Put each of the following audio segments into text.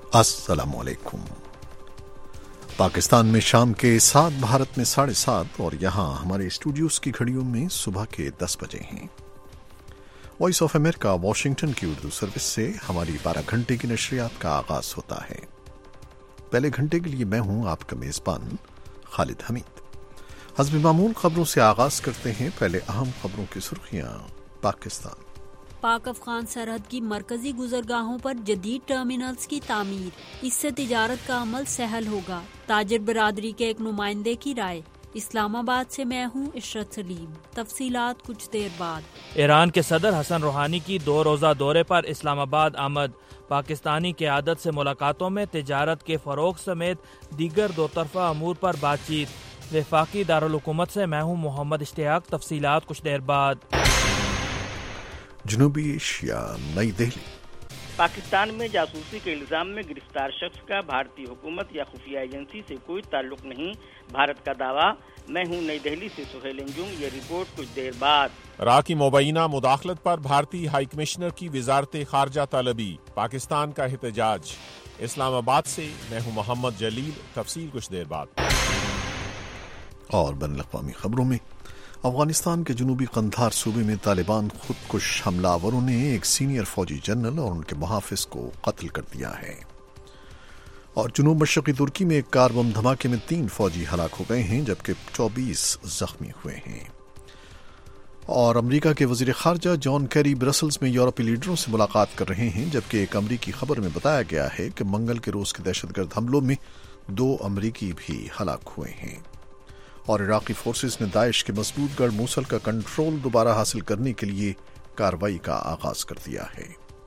अस्सलाम वालेकुम। पाकिस्तान में शाम के 7, भारत में 7:30 और यहाँ हमारे स्टूडियोज की घड़ियों में सुबह के 10 बजे हैं। वॉइस ऑफ अमेरिका वाशिंगटन की उर्दू सर्विस से हमारी 12 घंटे की नशरियात का आगाज होता है। पहले घंटे के लिए मैं हूँ आपका मेजबान खालिद हमीद। हस्ब मामूल खबरों से आगाज करते हैं। पहले अहम खबरों की सुर्खियाँ। पाक अफगान सरहद की मरकजी गुजरगाहों पर जदीद टर्मिनल्स की तामीर, इससे तिजारत का अमल सहल होगा। ताजिर बरादरी के एक नुमाइंदे की राय। इस्लामाबाद से मैं हूँ इशरत सलीम। तफसीलात कुछ देर बाद। ईरान के सदर हसन रूहानी की 2 रोज़ा दौरे पर इस्लामाबाद आमद। पाकिस्तानी क़यादत से मुलाकातों में तिजारत के फ़रोग़ समेत दीगर दोतरफ़ा अमूर पर बातचीत। वफाकी दारुल हुकूमत से मैं हूँ मोहम्मद इश्तियाक। तफसीलात कुछ देर बाद। जनूबी एशिया, नई दिल्ली। पाकिस्तान में जासूसी के इल्जाम में गिरफ्तार शख्स का भारतीय हुकूमत या खुफिया एजेंसी से कोई ताल्लुक नहीं, भारत का दावा। मैं हूं नई दिल्ली से सुहेल अंजुम। ये रिपोर्ट कुछ देर बाद। इराक़ की मुबैना मुदाखलत पर भारतीय हाई कमिश्नर की वजारत खारजा तलबी, पाकिस्तान का एहतजाज। इस्लामाबाद से मैं हूं मोहम्मद जलील। तफसील कुछ देर बाद। और बैनुल-अक़वामी खबरों में, अफगानिस्तान के जनूबी कंधार सूबे में तालिबान खुदकुश हमलावरों ने एक सीनियर फौजी जनरल और उनके मुहाफिज को कत्ल कर दिया है। और जनूब मशरक़ी तुर्की में एक कार बम धमाके में 3 फौजी हलाक हो गए हैं, जबकि 24 जख्मी हुए हैं। और अमरीका के वज़ीर ख़ारजा जॉन कैरी ब्रसल्स में यूरोपीय लीडरों से मुलाकात कर रहे हैं, जबकि एक अमरीकी खबर में बताया गया है कि मंगल के रोज़ के दहशतगर्द हमलों में 2 अमरीकी भी हलाक हुए हैं। और इराक़ी फोर्सेस ने दाइश के मजबूत गढ़ मूसल का कंट्रोल दोबारा हासिल करने के लिए कार्रवाई का आगाज कर दिया है।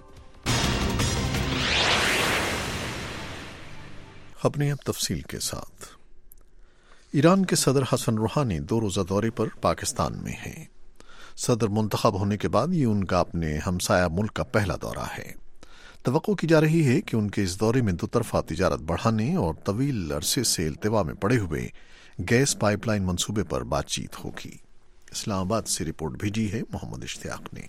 खबरें अब तफसील के साथ। ईरान के सदर हसन रूहानी 2 रोज़ा दौरे पर पाकिस्तान में हैं। सदर मुंतखब होने के बाद ये उनका अपने हमसाया मुल्क का पहला दौरा है। तवक्को की जा रही है कि उनके इस दौरे में दोतरफा तिजारत बढ़ाने और तवील अरसे से इल्तिवा में पड़े हुए गैस पाइपलाइन मंसूबे पर बातचीत होगी। इस्लामाबाद से रिपोर्ट भेजी है मोहम्मद इश्तियाक ने।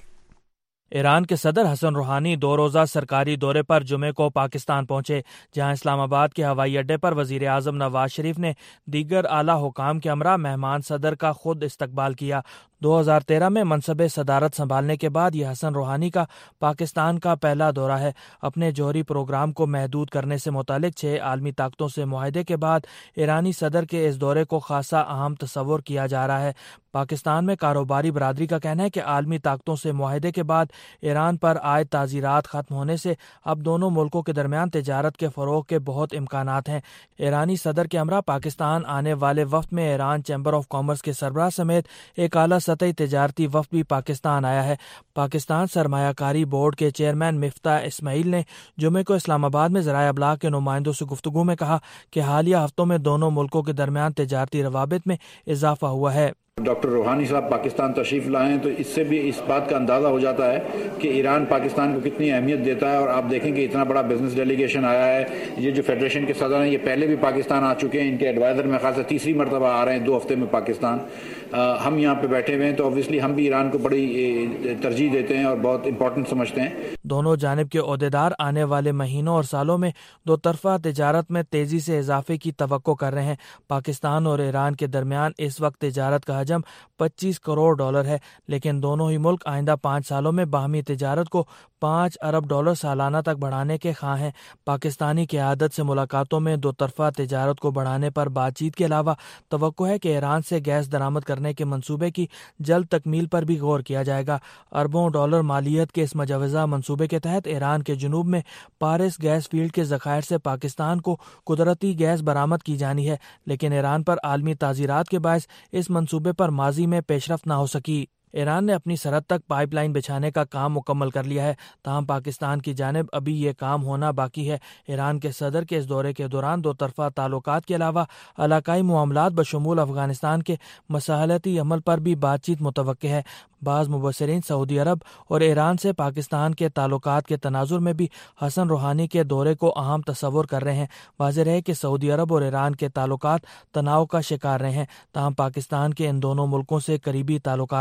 ईरान के सदर हसन रूहानी 2 रोज़ा सरकारी दौरे पर जुमे को पाकिस्तान पहुंचे, जहां इस्लामाबाद के हवाई अड्डे पर वज़ीर आज़म नवाज शरीफ ने दीगर आला हुकाम के हमरा मेहमान सदर का खुद इस्तकबाल किया। 2013 में मनसब सदारत संभालने के बाद यह हसन रूहानी का पाकिस्तान का पहला दौरा है। अपने जौहरी प्रोग्राम को महदूद करने से मुतालिक 6 आलमी ताकतों से मुआहदे के बाद ईरानी सदर के इस दौरे को खासा अहम तस्वुर किया जा रहा है। पाकिस्तान में कारोबारी बरादरी का कहना है कि आलमी ताकतों से मुआहदे के बाद ईरान पर आयद ताज़ीरात खत्म होने से अब दोनों मुल्कों के दरमियान तिजारत के फ़रोग़ के बहुत इम्कानात हैं। ईरानी सदर के हमरा पाकिस्तान आने वाले वफ्त में ईरान चैम्बर ऑफ कॉमर्स के सरबराह समेत एक आला सतही तिजारती वफ्द भी पाकिस्तान आया है। पाकिस्तान सरमायाकारी बोर्ड के चेयरमैन मिफ्ता इस्माइल ने जुमे को इस्लामाबाद में ज़राए अबलाग के नुमाइंदों से गुफ्तगू में कहा कि हालिया हफ्तों में दोनों मुल्कों के दरमियान तिजारती रवाबित में इजाफा हुआ है। डॉक्टर रूहानी साहब पाकिस्तान तशरीफ लाए हैं तो इससे भी इस बात का अंदाज़ा हो जाता है कि ईरान पाकिस्तान को कितनी अहमियत देता है। और आप देखेंगे इतना बड़ा बिजनेस डेलीगेशन आया है। ये जो फेडरेशन के सदर हैं ये पहले भी पाकिस्तान आ चुके हैं। इनके एडवाइज़र में खासा 3री मरतबा आ रहे हैं 2 हफ्ते में पाकिस्तान। हम यहाँ पे बैठे हुए हैं तो ऑब्वियसली हम भी ईरान को बड़ी तरजीह देते हैं और बहुत इंपॉर्टेंट समझते हैं। दोनों जानिब के ओहदेदार आने वाले महीनों और सालों में दोतरफा तिजारत में तेजी से इजाफे की तवक्को कर रहे हैं। पाकिस्तान और ईरान के दरमियान इस वक्त तिजारत का हजम $25 करोड़ है, लेकिन दोनों ही मुल्क आइंदा 5 सालों में बाहमी तिजारत को $5 अरब सालाना तक बढ़ाने के ख्वाह हैं। पाकिस्तानी क़यादत से मुलाकातों में दोतरफा तिजारत को बढ़ाने पर बातचीत के अलावा तवक्को है कि ईरान से गैस दरामद करने के मंसूबे की जल्द तकमील पर भी गौर किया जाएगा। अरबों डॉलर मालियत के इस मुजवज़ा मंसूबे के तहत ईरान के जुनूब में पारिस गैस फील्ड के ज़खायर से पाकिस्तान को कुदरती गैस बरामद की जानी है, लेकिन ईरान पर आलमी ताज़ीरात के बायस इस मंसूबे पर माजी में पेशरफ्त न हो सकी। ईरान ने अपनी सरहद तक पाइपलाइन बिछाने का काम मुकम्मल कर लिया है, ताहम पाकिस्तान की जानिब अभी ये काम होना बाकी है। ईरान के सदर के इस दौरे के दौरान दोतरफा ताल्लुकात के अलावा इलाकाई मामलात बशमूल अफगानिस्तान के मसाहलती अमल पर भी बातचीत मुतवक्के है। बाज़ मुबस्सिरीन सऊदी अरब और ईरान से पाकिस्तान के ताल्लुकात के तनाजुर में भी हसन रूहानी के दौरे को अहम तस्वुर कर रहे हैं। वाज़ेह है कि सऊदी अरब और ईरान के ताल्लुकात तनाव का शिकार रहे हैं, ताहम पाकिस्तान के इन दोनों मुल्कों से करीबी ताल्लुकात हैं।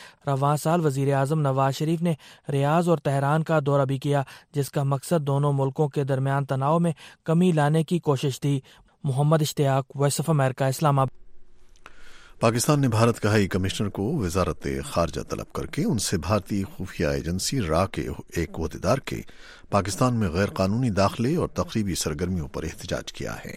رواں سال وزیر اعظم نواز شریف نے ریاض اور تہران کا دورہ بھی کیا، جس کا مقصد دونوں ملکوں کے درمیان تناؤ میں کمی لانے کی کوشش تھی۔ محمد اشتیاق، voice of America, Islamabad. Pakistan نے بھارت کے ہائی کمشنر کو وزارت خارجہ طلب کر کے ان سے بھارتی خفیہ ایجنسی را کے ایک عہدیدار کے پاکستان میں غیر قانونی داخلے اور تقریبی سرگرمیوں پر احتجاج کیا ہے۔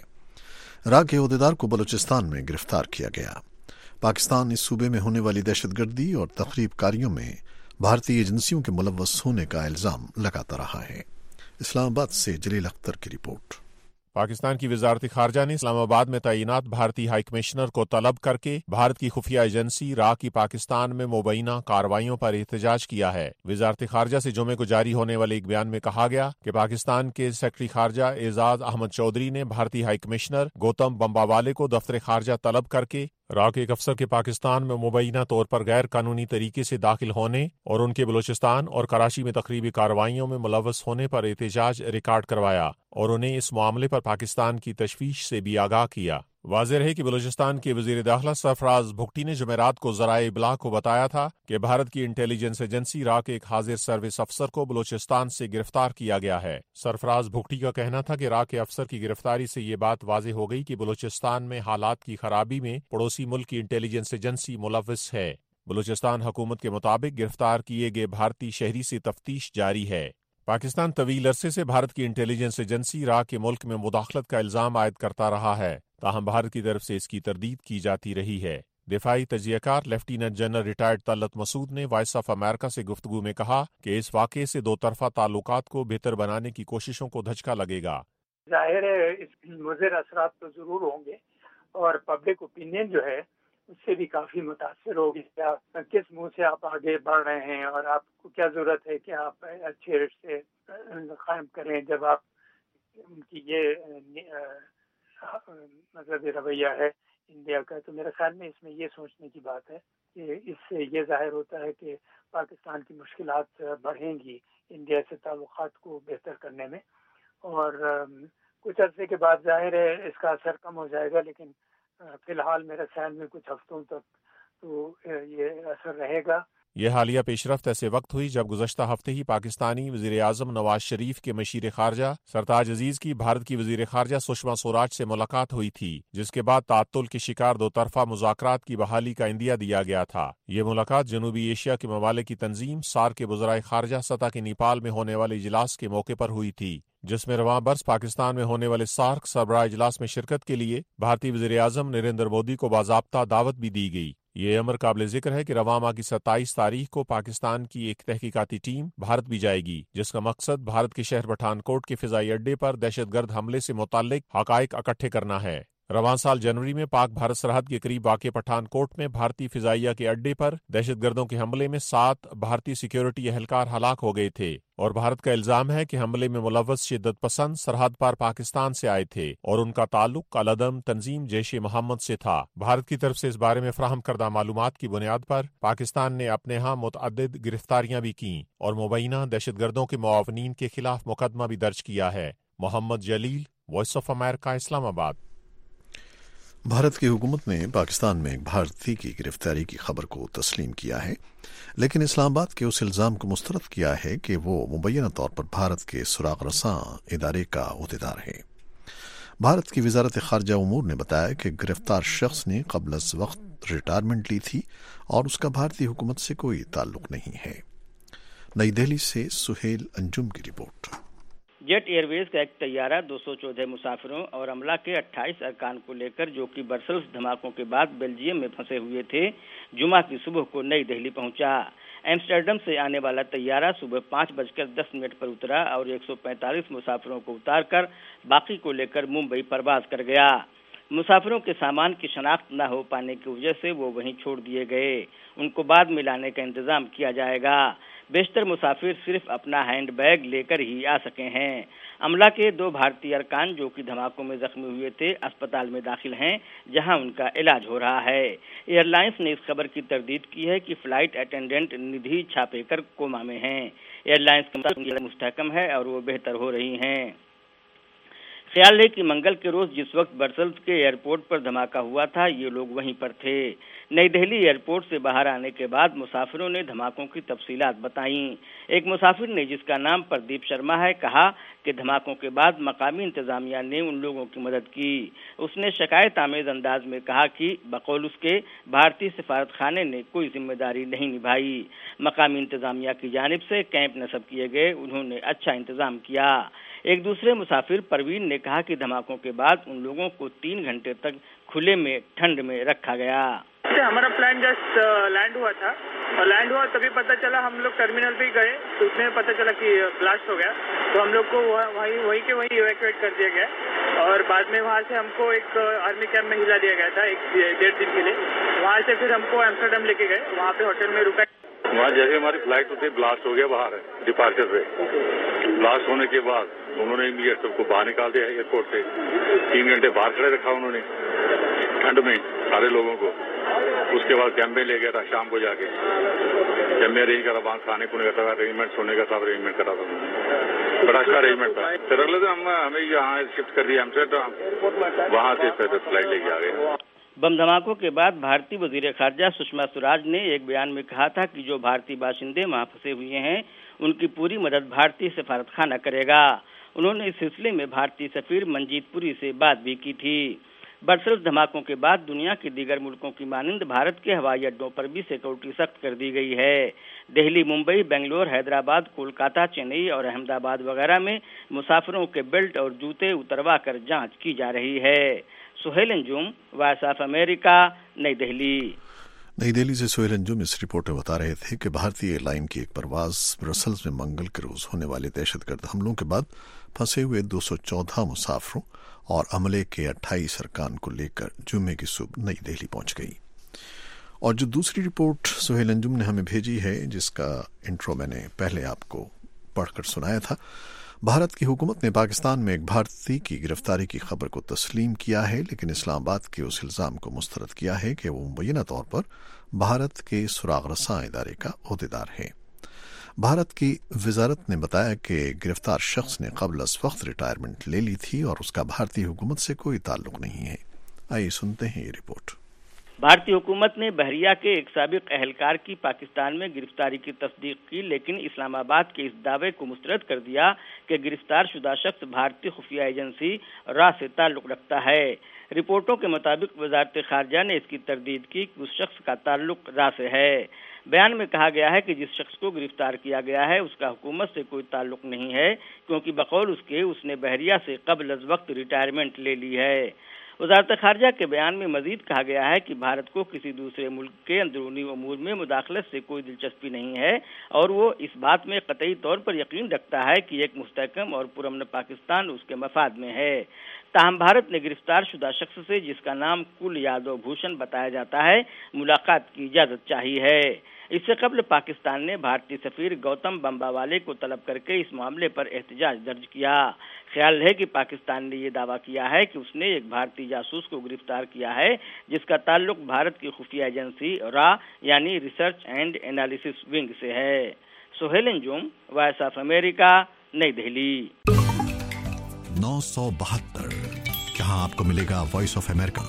را کے عہدیدار کو بلوچستان میں گرفتار کیا گیا۔ پاکستان اس صوبے میں ہونے والی دہشت گردی اور تخریب کاریوں میں بھارتی ایجنسیوں کے ملوث ہونے کا الزام لگاتا رہا ہے۔ اسلام آباد سے جلیل اختر کی رپورٹ۔ پاکستان کی وزارت خارجہ نے اسلام آباد میں تعینات بھارتی ہائی کمشنر کو طلب کر کے بھارت کی خفیہ ایجنسی را کی پاکستان میں مبینہ کارروائیوں پر احتجاج کیا ہے۔ وزارت خارجہ سے جمعے کو جاری ہونے والے ایک بیان میں کہا گیا کہ پاکستان کے سیکرٹری خارجہ اعزاز احمد چودھری نے بھارتی ہائی کمشنر گوتم بمباوالے کو دفتر خارجہ طلب کر کے را کے ایک افسر کے پاکستان میں مبینہ طور پر غیر قانونی طریقے سے داخل ہونے اور ان کے بلوچستان اور کراچی میں تقریبی کارروائیوں میں ملوث ہونے پر احتجاج ریکارڈ کروایا اور انہیں اس معاملے پر پاکستان کی تشویش سے بھی آگاہ کیا۔ واضح رہے کہ بلوچستان کے وزیر داخلہ سرفراز بھگٹی نے جمعرات کو ذرائع ابلاغ کو بتایا تھا کہ بھارت کی انٹیلیجنس ایجنسی را کے ایک حاضر سروس افسر کو بلوچستان سے گرفتار کیا گیا ہے۔ سرفراز بھگٹی کا کہنا تھا کہ را کے افسر کی گرفتاری سے یہ بات واضح ہو گئی کہ بلوچستان میں حالات کی خرابی میں پڑوسی ملک کی انٹیلیجنس ایجنسی ملوث ہے۔ بلوچستان حکومت کے مطابق گرفتار کیے گئے بھارتی شہری سے تفتیش جاری ہے۔ پاکستان طویل عرصے سے بھارت کی انٹیلیجنس ایجنسی را کے ملک میں مداخلت کا الزام عائد کرتا رہا ہے، تاہم بھارت کی طرف سے اس کی تردید کی جاتی رہی ہے۔ دفاعی تجزیہ کار lieutenant general retired Talat Masood نے وائس آف امریکہ سے گفتگو میں کہا کہ اس واقعے سے دو طرفہ تعلقات کو بہتر بنانے کی کوششوں کو دھچکا لگے گا۔ ظاہر ہے اس مضر اثرات تو ضرور ہوں گے اور پبلک اوپینین جو ہے اس سے بھی کافی متاثر ہوگی۔ کس منہ سے آپ آگے بڑھ رہے ہیں اور آپ کو کیا ضرورت ہے کہ آپ اچھے رشتے قائم کریں جب آپ ان کی یہ مطلب رویہ ہے انڈیا کا۔ تو میرے خیال میں اس میں یہ سوچنے کی بات ہے کہ اس سے یہ ظاہر ہوتا ہے کہ پاکستان کی مشکلات بڑھیں گی انڈیا سے تعلقات کو بہتر کرنے میں، اور کچھ عرصے کے بعد ظاہر ہے اس کا اثر کم ہو جائے گا، لیکن فی الحال میرے خیال میں کچھ ہفتوں تک تو یہ اثر رہے گا۔ یہ حالیہ پیش رفت ایسے وقت ہوئی جب گزشتہ ہفتے ہی پاکستانی وزیر اعظم نواز شریف کے مشیر خارجہ سرتاج عزیز کی بھارت کی وزیر خارجہ سشما سوراج سے ملاقات ہوئی تھی، جس کے بعد تعطل کے شکار دو طرفہ مذاکرات کی بحالی کا عندیہ دیا گیا تھا۔ یہ ملاقات جنوبی ایشیا کے ممالک کی تنظیم سارک کے وزرائے خارجہ سطح کے نیپال میں ہونے والے اجلاس کے موقع پر ہوئی تھی، جس میں رواں برس پاکستان میں ہونے والے سارک سربراہ اجلاس میں شرکت کے لیے بھارتی وزیر اعظم نریندر مودی کو باضابطہ دعوت بھی دی گئی۔ یہ امر قابل ذکر ہے کہ رواں ماہ کی 27 تاریخ کو پاکستان کی ایک تحقیقاتی ٹیم بھارت بھی جائے گی، جس کا مقصد بھارت کے شہر پٹھان کوٹ کے فضائی اڈے پر دہشت گرد حملے سے متعلق حقائق اکٹھے کرنا ہے۔ رواں سال جنوری میں پاک بھارت سرحد کے قریب واقع پٹھان کوٹ میں بھارتی فضائیہ کے اڈے پر دہشت گردوں کے حملے میں 7 بھارتی سیکیورٹی اہلکار ہلاک ہو گئے تھے، اور بھارت کا الزام ہے کہ حملے میں ملوث شدت پسند سرحد پار پاکستان سے آئے تھے اور ان کا تعلق العدم تنظیم جیش محمد سے تھا۔ بھارت کی طرف سے اس بارے میں فراہم کردہ معلومات کی بنیاد پر پاکستان نے اپنے ہاں متعدد گرفتاریاں بھی کیں اور مبینہ دہشت گردوں کے معاونین کے خلاف مقدمہ بھی درج کیا ہے۔ محمد جلیل، وائس آف امریکہ، اسلام آباد۔ بھارت کی حکومت نے پاکستان میں ایک بھارتی کی گرفتاری کی خبر کو تسلیم کیا ہے، لیکن اسلام آباد کے اس الزام کو مسترد کیا ہے کہ وہ مبینہ طور پر بھارت کے سراغ رساں ادارے کا عہدیدار ہے۔ بھارت کی وزارت خارجہ امور نے بتایا کہ گرفتار شخص نے قبل از وقت ریٹائرمنٹ لی تھی اور اس کا بھارتی حکومت سے کوئی تعلق نہیں ہے۔ نئی دہلی سے سہیل انجم کی رپورٹ۔ جیٹ ایئر ویز کا ایک طیارہ 214 مسافروں اور عملہ کے 28 ارکان کو لے کر جو کہ برسلز دھماکوں کے بعد بیلجیم میں پھنسے ہوئے تھے، جمعہ کی صبح کو نئی دہلی پہنچا۔ ایمسٹرڈم سے آنے والا طیارہ صبح 5:10 پر اترا اور 145 مسافروں کو اتار کر باقی کو لے کر ممبئی پرواز کر گیا۔ مسافروں کے سامان کی شناخت نہ ہو پانے کی وجہ سے وہ وہیں چھوڑ دیے گئے، ان کو بعد میں لانے کا انتظام کیا جائے گا۔ بیشتر مسافر صرف اپنا ہینڈ بیگ لے کر ہی آ سکے ہیں۔ عملہ کے 2 بھارتی ارکان جو کہ دھماکوں میں زخمی ہوئے تھے اسپتال میں داخل ہیں، جہاں ان کا علاج ہو رہا ہے۔ ایئر لائنس نے اس خبر کی تردید کی ہے کہ فلائٹ اٹینڈنٹ ندھی چھاپیکر کوما میں ہیں۔ ایئر لائنس کا مستحکم ہے اور وہ بہتر ہو رہی ہیں۔ خیال ہے کہ منگل کے روز جس وقت برسلز کے ایئرپورٹ پر دھماکہ ہوا تھا یہ لوگ وہیں پر تھے۔ نئی دہلی ایئرپورٹ سے باہر آنے کے بعد مسافروں نے دھماکوں کی تفصیلات بتائیں۔ ایک مسافر نے، جس کا نام پردیپ شرما ہے، کہا کہ دھماکوں کے بعد مقامی انتظامیہ نے ان لوگوں کی مدد کی۔ اس نے شکایت آمیز انداز میں کہا کہ بقول اس کے بھارتی سفارت خانے نے کوئی ذمہ داری نہیں نبھائی۔ مقامی انتظامیہ کی جانب سے کیمپ نصب کیے گئے، انہوں نے اچھا انتظام کیا۔ ایک دوسرے مسافر پروین نے کہا کہ دھماکوں کے بعد ان لوگوں کو 3 گھنٹے تک کھلے میں ٹھنڈ میں رکھا گیا۔ ہمارا پلان جسٹ لینڈ ہوا تھا اور لینڈ ہوا تبھی پتہ چلا، ہم لوگ ٹرمینل پہ ہی گئے تو اس میں پتہ چلا کہ بلاسٹ ہو گیا، تو ہم لوگ کو وہیں کے وہیں ایویکویٹ کر دیا گیا اور بعد میں وہاں سے ہم کو ایک آرمی کیمپ میں ہلا دیا گیا تھا 1.5 دن کے لیے۔ وہاں سے پھر ہم کو ایمسٹرڈیم لے کے گئے، وہاں پہ ہوٹل میں رکا۔ وہاں جیسے ہماری فلائٹ ہوتی بلاسٹ ہو گیا باہر ڈپارچر پہ۔ بلاسٹ ہونے کے بعد انہوں نے امیڈیٹ سب کو باہر نکال دیا ایئرپورٹ سے۔ 3 گھنٹے باہر کھڑے رکھا انہوں نے ٹھنڈ میں سارے لوگوں کو۔ اس کے بعد کیمپے لے گیا تھا شام کو، جا کے کیمپے ارینج کرا، وہاں کھانے پینے کا ارینجمنٹ، سونے کا سب ارینجمنٹ کرا تھا، بڑا اچھا ارینجمنٹ تھا۔ پھر اگلے دن ہمیں یہاں شفٹ کر دیا ہم سے، وہاں سے پھر فلائٹ لے کے آ گئے۔ بم دھماکوں کے بعد بھارتی وزیر خارجہ سشما سوراج نے ایک بیان میں کہا تھا کہ جو بھارتی باشندے وہاں پھنسے ہوئے ہیں ان کی پوری مدد بھارتی سفارت خانہ کرے گا۔ انہوں نے اس سلسلے میں بھارتی سفیر منجیت پوری سے بات بھی کی تھی۔ برسلز دھماکوں کے بعد دنیا کے دیگر ملکوں کی مانند بھارت کے ہوائی اڈوں پر بھی سیکورٹی سخت کر دی گئی ہے۔ دہلی، ممبئی، بنگلور، حیدرآباد، کولکاتہ، چنئی اور احمد آباد وغیرہ میں مسافروں کے بیلٹ اور جوتے اتروا کر جانچ کی جا رہی ہے۔ Sohail Anjum, voice of America, Nai Delhi. نئی دہلی سے سہیل انجم اس رپورٹ میں بتا رہے تھے کہ بھارتی ایئر لائن کی ایک پرواز برسلز میں منگل کے روز ہونے والے دہشت گرد حملوں کے بعد پھنسے ہوئے 214 مسافروں اور عملے کے 28 ارکان کو لے کر جمعے کی صبح نئی دہلی پہنچ گئی۔ اور جو دوسری رپورٹ سہیل انجم نے ہمیں بھیجی ہے، جس کا انٹرو میں نے پہلے آپ کو پڑھ کر سنایا تھا، بھارت کی حکومت نے پاکستان میں ایک بھارتی کی گرفتاری کی خبر کو تسلیم کیا ہے، لیکن اسلام آباد کے اس الزام کو مسترد کیا ہے کہ وہ مبینہ طور پر بھارت کے سراغ رساں ادارے کا عہدیدار ہے۔ بھارت کی وزارت نے بتایا کہ گرفتار شخص نے قبل از وقت ریٹائرمنٹ لے لی تھی اور اس کا بھارتی حکومت سے کوئی تعلق نہیں ہے۔ آئیے سنتے ہیں یہ رپورٹ۔ بھارتی حکومت نے بحریہ کے ایک سابق اہلکار کی پاکستان میں گرفتاری کی تصدیق کی، لیکن اسلام آباد کے اس دعوے کو مسترد کر دیا کہ گرفتار شدہ شخص بھارتی خفیہ ایجنسی را سے تعلق رکھتا ہے۔ رپورٹوں کے مطابق وزارت خارجہ نے اس کی تردید کی کہ اس شخص کا تعلق را سے ہے۔ بیان میں کہا گیا ہے کہ جس شخص کو گرفتار کیا گیا ہے اس کا حکومت سے کوئی تعلق نہیں ہے، کیونکہ بقول اس نے بحریہ سے قبل از وقت ریٹائرمنٹ لے لی ہے۔ وزارت خارجہ کے بیان میں مزید کہا گیا ہے کہ بھارت کو کسی دوسرے ملک کے اندرونی امور میں مداخلت سے کوئی دلچسپی نہیں ہے اور وہ اس بات میں قطعی طور پر یقین رکھتا ہے کہ ایک مستحکم اور پرامن پاکستان اس کے مفاد میں ہے۔ تاہم بھارت نے گرفتار شدہ شخص سے، جس کا نام کل یادو بھوشن بتایا جاتا ہے، ملاقات کی اجازت چاہی ہے۔ اس سے قبل پاکستان نے بھارتی سفیر گوتم بمباوالے کو طلب کر کے اس معاملے پر احتجاج درج کیا۔ خیال ہے کہ پاکستان نے یہ دعویٰ کیا ہے کہ اس نے ایک بھارتی جاسوس کو گرفتار کیا ہے، جس کا تعلق بھارت کی خفیہ ایجنسی را یعنی ریسرچ اینڈ انالیسس ونگ سے ہے۔ Sohail Anjum, voice of America, Nai Delhi. 972 جہاں آپ کو ملے گا وائس آف امریکہ۔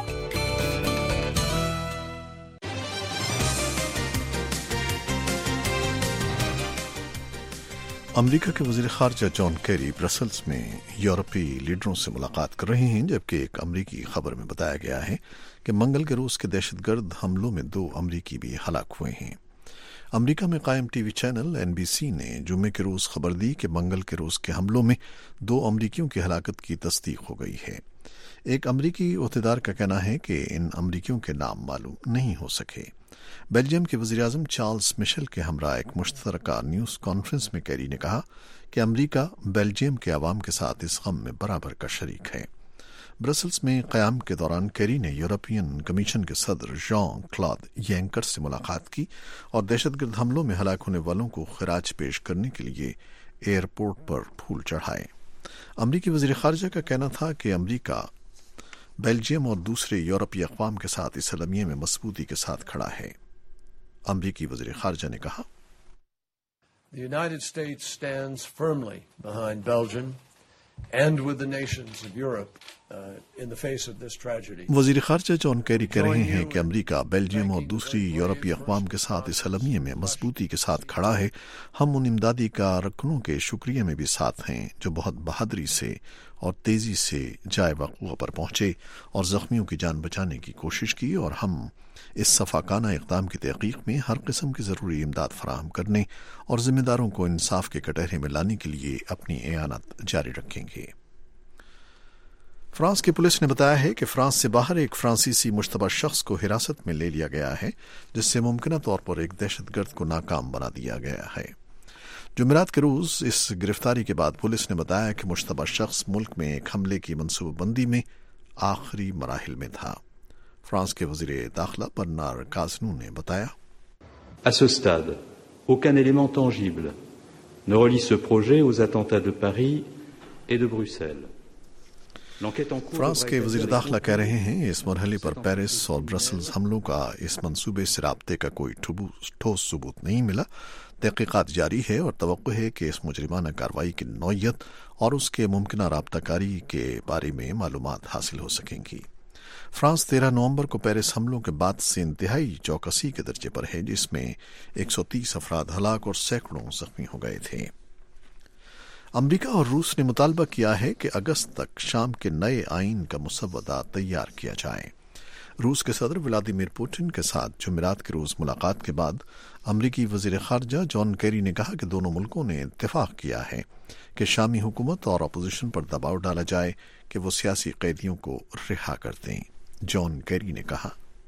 امریکہ کے وزیر خارجہ جان کیری برسلز میں یورپی لیڈروں سے ملاقات کر رہے ہیں، جبکہ ایک امریکی خبر میں بتایا گیا ہے کہ منگل کے روز کے دہشت گرد حملوں میں 2 امریکی بھی ہلاک ہوئے ہیں۔ امریکہ میں قائم ٹی وی چینل NBC نے جمعے کے روز خبر دی کہ منگل کے روز کے حملوں میں 2 امریکیوں کی ہلاکت کی تصدیق ہو گئی ہے۔ ایک امریکی عہدیدار کا کہنا ہے کہ ان امریکیوں کے نام معلوم نہیں ہو سکے۔ بیلجیم کے وزیراعظم چارلز مشل کے ہمراہ ایک مشترکہ نیوز کانفرنس میں کیری نے کہا کہ امریکہ بیلجیم کے عوام کے ساتھ اس غم میں برابر کا شریک ہے۔ برسلز میں قیام کے دوران کیری نے یورپین کمیشن کے صدر ژان کلاڈ ینکر سے ملاقات کی اور دہشت گرد حملوں میں ہلاک ہونے والوں کو خراج پیش کرنے کے لیے ایئرپورٹ پر پھول چڑھائے۔ امریکی وزیر خارجہ کا کہنا تھا کہ امریکہ بیلجیم اور دوسرے یورپی اقوام کے ساتھ اس المیے میں مضبوطی کے ساتھ کھڑا ہے۔ امریکی وزیر خارجہ نے کہا، The United States stands firmly behind Belgium and with the nations of Europe in the face of this tragedy. वजीर खारजा जॉन कैरी कह रहे हैं कि अमेरिका, बेल्जियम और दूसरी यूरोपीय अक़वाम के साथ इस अलमिये में मजबूती के साथ खड़ा है। हम उन इमदादी कारकुनों के शुक्रिया में भी साथ हैं जो बहुत बहादुरी से और तेजी से जाए वक़ूआ पर पहुंचे और जख्मियों की जान बचाने की कोशिश की, और हम इस सफाकाना इक़दाम की तहक़ीक़ में हर किस्म की ज़रूरी इमदाद फराहम करने और ज़िम्मेदारों को इंसाफ के कटहरे में लाने के लिए अपनी एआनत जारी रखेंगे। फ्रांस की पुलिस ने बताया है कि फ्रांस से बाहर एक फ्रांसीसी मुश्तबा शख्स को हिरासत में ले लिया गया है, जिससे मुमकिन तौर पर एक दहशतगर्द को नाकाम बना दिया गया है। जुमेरात के रोज इस गिरफ्तारी के बाद पुलिस ने बताया कि मुश्तबा शख्स मुल्क में एक हमले की मनसूबाबंदी में आखिरी मराहिल में था। फ्रांस के वजीर दाखिला बर्नार्ड काज़नू ने बताया, À ce stade, aucun élément tangible ne relie ce projet aux attentats de Paris et de Bruxelles. France के वजीर दाखिला कह रहे हैं, इस मरहले पर पेरिस और ब्रसल्स हमलों का इस मंसूबे से राब्ते का कोई ठोस सबूत नहीं मिला। तहकीकात जारी है और तवक्को है कि इस मुजरिमाना कार्रवाई की नौयत और उसके मुमकिन राब्ताकारी के बारे में मालूमात हासिल हो सकेंगी। फ्रांस 13 नवंबर को पेरिस हमलों के बाद से इंतहाई चौकसी के दर्जे पर है, जिसमें 130 अफराद हलाक और सैकड़ों जख्मी हो गए थे। अमेरिका और रूस ने मुतालबा किया है कि अगस्त तक शाम के नए आइन का मुसवदा तैयार किया जाए। रूस के सदर व्लादिमीर पुतिन के साथ जुमेरात के रोज मुलाकात के बाद अमरीकी वजीर खारजा जॉन कैरी ने कहा कि दोनों मुल्कों ने इत्तेफाक किया है कि शामी हुकूमत और अपोजिशन पर दबाव डाला जाए कि वो सियासी कैदियों को रिहा कर दें। जॉन कैरी ने कहा,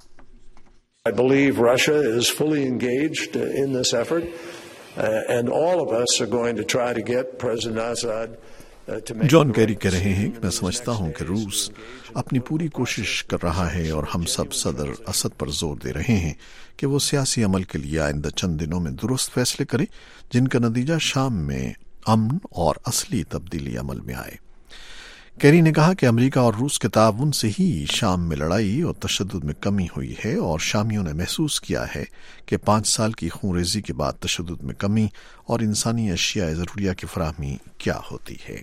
I believe Russia is fully engaged in this effort, and all of us are going to try to get President Assad to make. John Kerry कह रहे हैं कि मैं समझता हूं कि रूस अपनी पूरी कोशिश कर रहा है और हम सब सदर असद पर जोर दे रहे हैं कि वो सियासी अमल के लिए आइंदा चंद दिनों में दुरुस्त फैसले करे, जिनका नतीजा शाम में अमन और असली तब्दीली अमल में आए। कैरी ने कहा कि अमेरिका और रूस के ताउन से ही शाम में लड़ाई और तशद्दुद में कमी हुई है और शामियों ने महसूस किया है कि 5 साल की खूनरेजी के बाद तशद्दुद में कमी और इंसानी अशिया ज़रूरिया की फराहमी क्या होती है।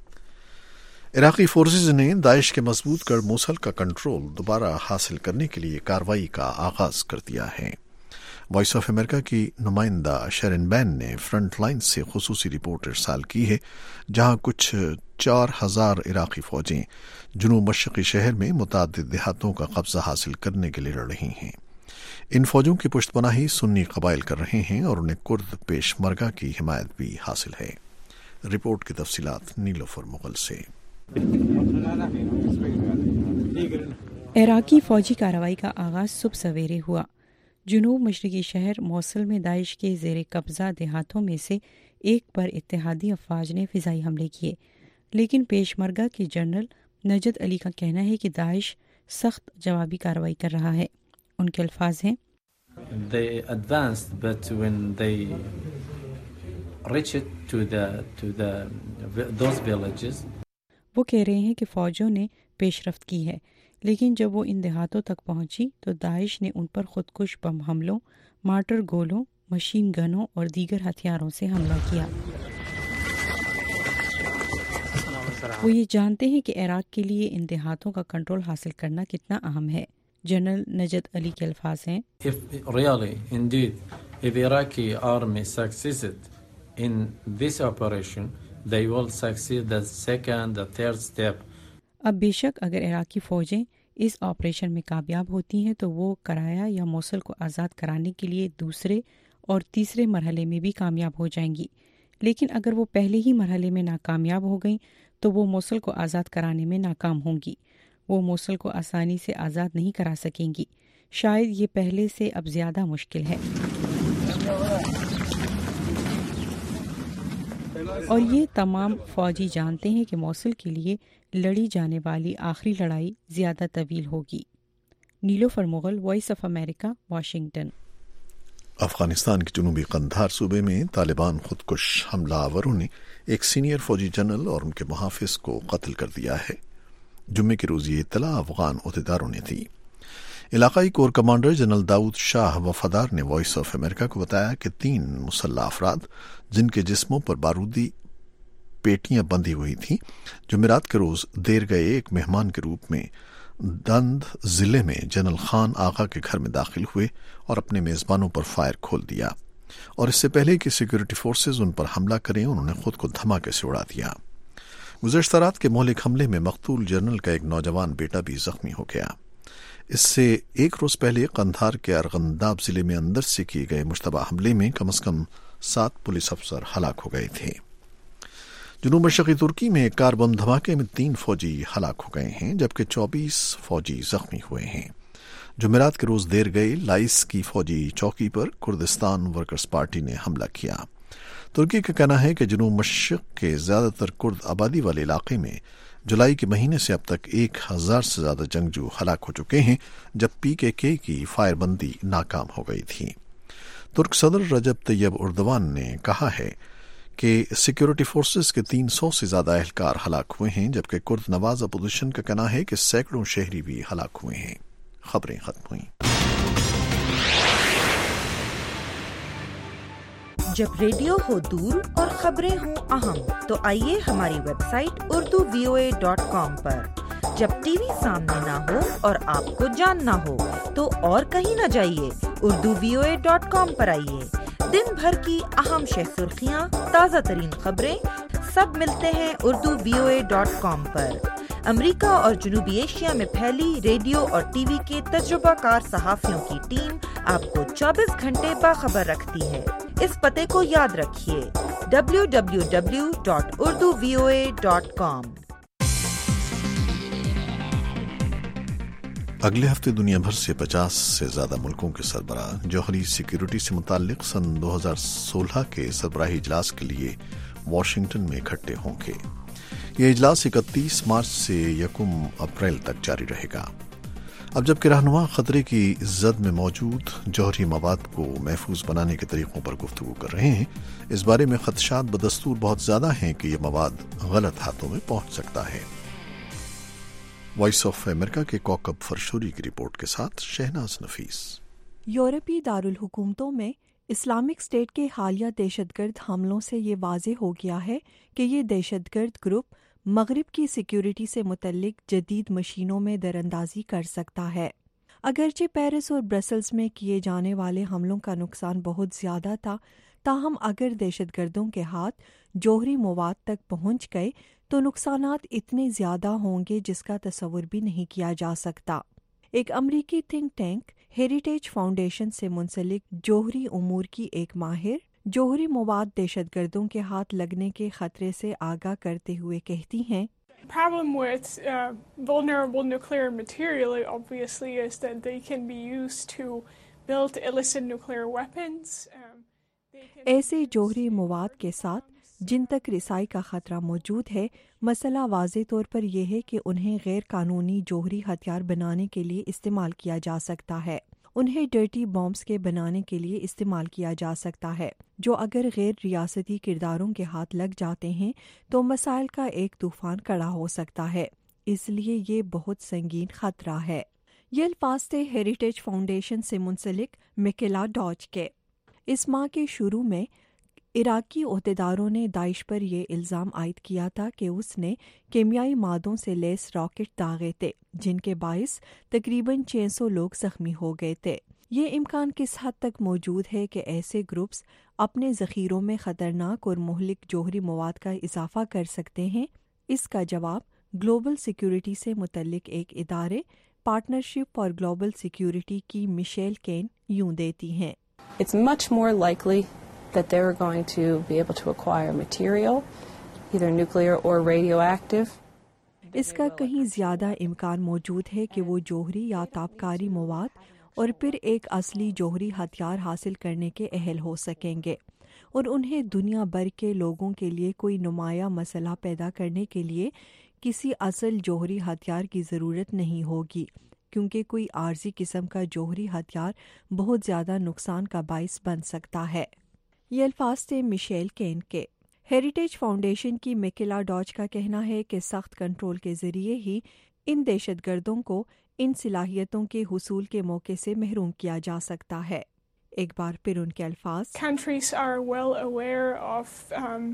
इराकी फोर्सेज ने दाइश के मजबूत गढ़ मोसल का कंट्रोल दोबारा हासिल करने के लिए कार्रवाई का आगाज कर दिया है। वॉइस ऑफ अमेरिका की नुमाइंदा शेरन बैन ने फ्रंट लाइन से खुसूसी रिपोर्ट इरसाल की है, जहां कुछ 4000 इराकी फौजें जुनूब मशरक़ी शहर में मुतअद्दिद देहातों का कब्जा हासिल करने के लिए लड़ रही हैं। इन फौजों की पुश्तपनाही सुन्नी कबाइल कर रहे हैं और उन्हें कुर्द पेशमरगा की हिमायत भी हासिल है। रिपोर्ट की तफसीलात नीलोफर मुगल से। इराकी फौजी कार्रवाई का आगाज सुबह सवेरे हुआ। जुनूब मशरक़ी शहर मौसल में दाइश के ज़ेर कब्ज़ा देहातों में से एक पर इत्तेहादी अफवाज ने फ़िज़ाई हमले किए, लेकिन पेशमरगा के जनरल नजद अली का कहना है कि दाइश सख्त जवाबी कार्रवाई कर रहा है। उनके अल्फाज हैं, They advanced, but when they reached to those villages, वो कह रहे हैं कि फ़ौजों ने पेशरफ्त की है, लेकिन जब वो इन देहातों तक पहुंची तो दाइश ने उन पर खुदकुश बम हमलों, मार्टर गोलों, मशीन गनों और दीगर हथियारों से हमला किया। वो ये जानते हैं कि इराक के लिए इन देहातों का कंट्रोल हासिल करना कितना अहम है। जनरल नजद अली के अल्फाज हैं, If Iraqi army succeeded in this operation, they will succeed the second, the third step. अब बेशक अगर इराकी फ़ौजें इस ऑपरेशन में कामयाब होती हैं तो वो कराया या मोसल को आज़ाद कराने के लिए दूसरे और तीसरे मरहले में भी कामयाब हो जाएंगी, लेकिन अगर वो पहले ही मरहले में नाकामयाब हो गई तो वो मोसल को आज़ाद कराने में नाकाम होंगी। वो मोसल को आसानी से आज़ाद नहीं करा सकेंगी। शायद ये पहले से अब ज़्यादा मुश्किल है। और ये तमाम फ़ौजी जानते हैं कि मोसल के लिए लड़ी जाने वाली आखिरी लड़ाई ज़्यादा तवील होगी। Nilofar Mughal, voice of America, Washington. Afghanistan के जनूबी कंधार सूबे में तालिबान खुदकुश हमलावरों ने एक सीनियर फौजी जनरल और उनके मुहाफिज को कत्ल कर दिया है। जुम्मे की रोज ये इत्तला अफगान अहदेदारों ने दी। इलाकाई corps commander general Daud Shah Wafadar ने वॉइस ऑफ अमेरिका को बताया कि 3 मुसल्लह अफराद जिनके जिस्मों पर बारूदी पेटियां बंधी हुई थीं। जुमेरात के रोज देर गए एक मेहमान के रूप में दंद जिले में जनरल खान आगा के घर में दाखिल हुए और अपने मेजबानों पर फायर खोल दिया, और इससे पहले कि सिक्योरिटी फोर्सेज उन पर हमला करें उन्होंने खुद को धमाके से उड़ा दिया। गुज़श्ता रात के मौलिक हमले में मकतूल जनरल का एक नौजवान बेटा भी जख्मी हो गया। इससे एक रोज पहले कंधार के अरगंदाब जिले में अंदर से किए गए मुश्तबा हमले में कम से कम 7 पुलिस अफसर हलाक हो गए थे। जनूब मशरक़ी तुर्की में एक कार बम धमाके में 3 फौजी हलाक हो गए हैं, जबकि 24 फौजी जख्मी हुए हैं। जुमेरात के रोज देर गए लाइस की फौजी चौकी पर कुर्दिस्तान वर्कर्स पार्टी ने हमला किया। तुर्की का कहना है कि जनूब मशरक़ के ज्यादातर कुर्द आबादी वाले इलाके में जुलाई के महीने से अब तक 1000 से ज्यादा जंगजू हलाक हो चुके हैं, जब PKK की फायरबंदी नाकाम हो गई थी। तुर्क सदर रजब तैयब उर्दवान ने कहा है कि सिक्योरिटी फोर्सेस के 300 से ज्यादा एहलकार हलाक हुए हैं, जबकि कुर्द नवाज अपोजिशन का कहना है कि सैकड़ों शहरी भी हलाक हुए हैं। खबरें खत्म हुई। जब रेडियो हो दूर और खबरें हो अहम, तो आइए हमारी वेबसाइट urduvoa.com पर। जब टीवी सामने ना हो और आपको जानना हो, तो और कहीं न जाइए, urduvoa.com पर आइए। दिन भर की अहम सुर्खियाँ, ताज़ा तरीन खबरें, सब मिलते हैं urduvoa.com पर। अमेरिका और जनूबी एशिया में फैली रेडियो और टीवी के तजुर्बाकार सहाफियों की टीम आपको 24 घंटे बाखबर रखती है। इस पते को याद रखिए, www.urduvoa.com। अगले हफ्ते दुनिया भर से 50 से ज्यादा मुल्कों के सरबराह जौहरी सिक्योरिटी से मुताल्लिक सन 2016 के सरबराही इजलास के लिए वाशिंगटन में इकट्ठे होंगे। ये इजलास 31 मार्च से 1 अप्रैल तक जारी रहेगा। अब जबकि रहनुमा खतरे की जद में मौजूद जौहरी मवाद को महफूज बनाने के तरीकों पर गुफ्तगू कर रहे हैं, इस बारे में खदशात बदस्तूर बहुत ज्यादा हैं कि यह मवाद गलत हाथों में पहुंच सकता है। वॉइस ऑफ अमेरिका के कौकब फरशूरी की रिपोर्ट के साथ शहनाज नफीस। यूरोपीय दारुल हुकूमतों में इस्लामिक स्टेट के हालिया दहशतगर्द हमलों से ये वाज़ेह हो गया है कि ये दहशतगर्द ग्रुप मगरिब की सिक्योरिटी से मुतल्लिक जदीद मशीनों में दरअंदाजी कर सकता है। अगरचे पेरिस और ब्रसल्स में किए जाने वाले हमलों का नुकसान बहुत ज़्यादा था, ताहम अगर दहशतगर्दों के हाथ जौहरी मवाद तक पहुँच गए तो नुकसानात इतने ज़्यादा होंगे जिसका तसव्वुर भी नहीं किया जा सकता। एक अमरीकी थिंक टैंक हेरिटेज फाउंडेशन से मुंसलिक जौहरी उमूर की एक माहिर जौहरी मवाद दहशतगर्दों के हाथ लगने के खतरे से आगाह करते हुए कहती हैं, problem with vulnerable nuclear material obviously is that they can be used to build illicit nuclear weapons. ऐसे जौहरी मवाद के साथ जिन तक रिसाई का खतरा मौजूद है, मसला वाज़े तौर पर यह है कि उन्हें गैर कानूनी जौहरी हथियार बनाने के लिए इस्तेमाल किया जा सकता है। उन्हें डर्टी बॉम्ब्स के बनाने के लिए इस्तेमाल किया जा सकता है, जो अगर गैर रियासती किरदारों के हाथ लग जाते हैं तो मसाइल का एक तूफान खड़ा हो सकता है। इसलिए ये बहुत संगीन खतरा है। ये अल्फाज थे हेरिटेज फाउंडेशन से मुंसलिक मिकेला डॉज के। इस माह के शुरू में इराकी ओहदेदारों ने दाइश पर यह इल्ज़ाम आयद किया था कि उसने कीमियाई मादों से लैस रॉकेट दागे थे, जिनके बाइस तकरीबन 600 लोग जख्मी हो गए थे। ये इम्कान किस हद तक मौजूद है कि ऐसे ग्रुप्स अपने ज़ख़ीरों में ख़तरनाक और मुहलिक जौहरी मवाद का इजाफा कर सकते हैं? इसका जवाब ग्लोबल सिक्योरिटी से मुतल्लिक एक इदारे पार्टनरशिप फॉर ग्लोबल सिक्योरिटी की मिशेल केन यूं देती हैं। It's much more likely that they're going to be able to acquire material, either nuclear or radioactive. इसका कहीं ज़्यादा इम्कान मौजूद है कि वो जौहरी या तापकारी मवाद और फिर एक असली जौहरी हथियार हासिल करने के अहल हो सकेंगे, और उन्हें दुनिया भर के लोगों के लिए कोई नुमाया मसला पैदा करने के लिए किसी असल जौहरी हथियार की ज़रूरत नहीं होगी, क्योंकि कोई आर्जी किस्म का जौहरी हथियार बहुत ज़्यादा नुकसान का बाइस बन सकता है। ये अल्फाज थे मिशेल केन के। हेरिटेज फाउंडेशन की मिकेला डॉज का कहना है कि सख्त कंट्रोल के ज़रिए ही इन दहशतगर्दों को इन सलाहियतों के हुसूल के मौके से महरूम किया जा सकता है। एक बार फिर उनके अल्फाज, Countries are well aware of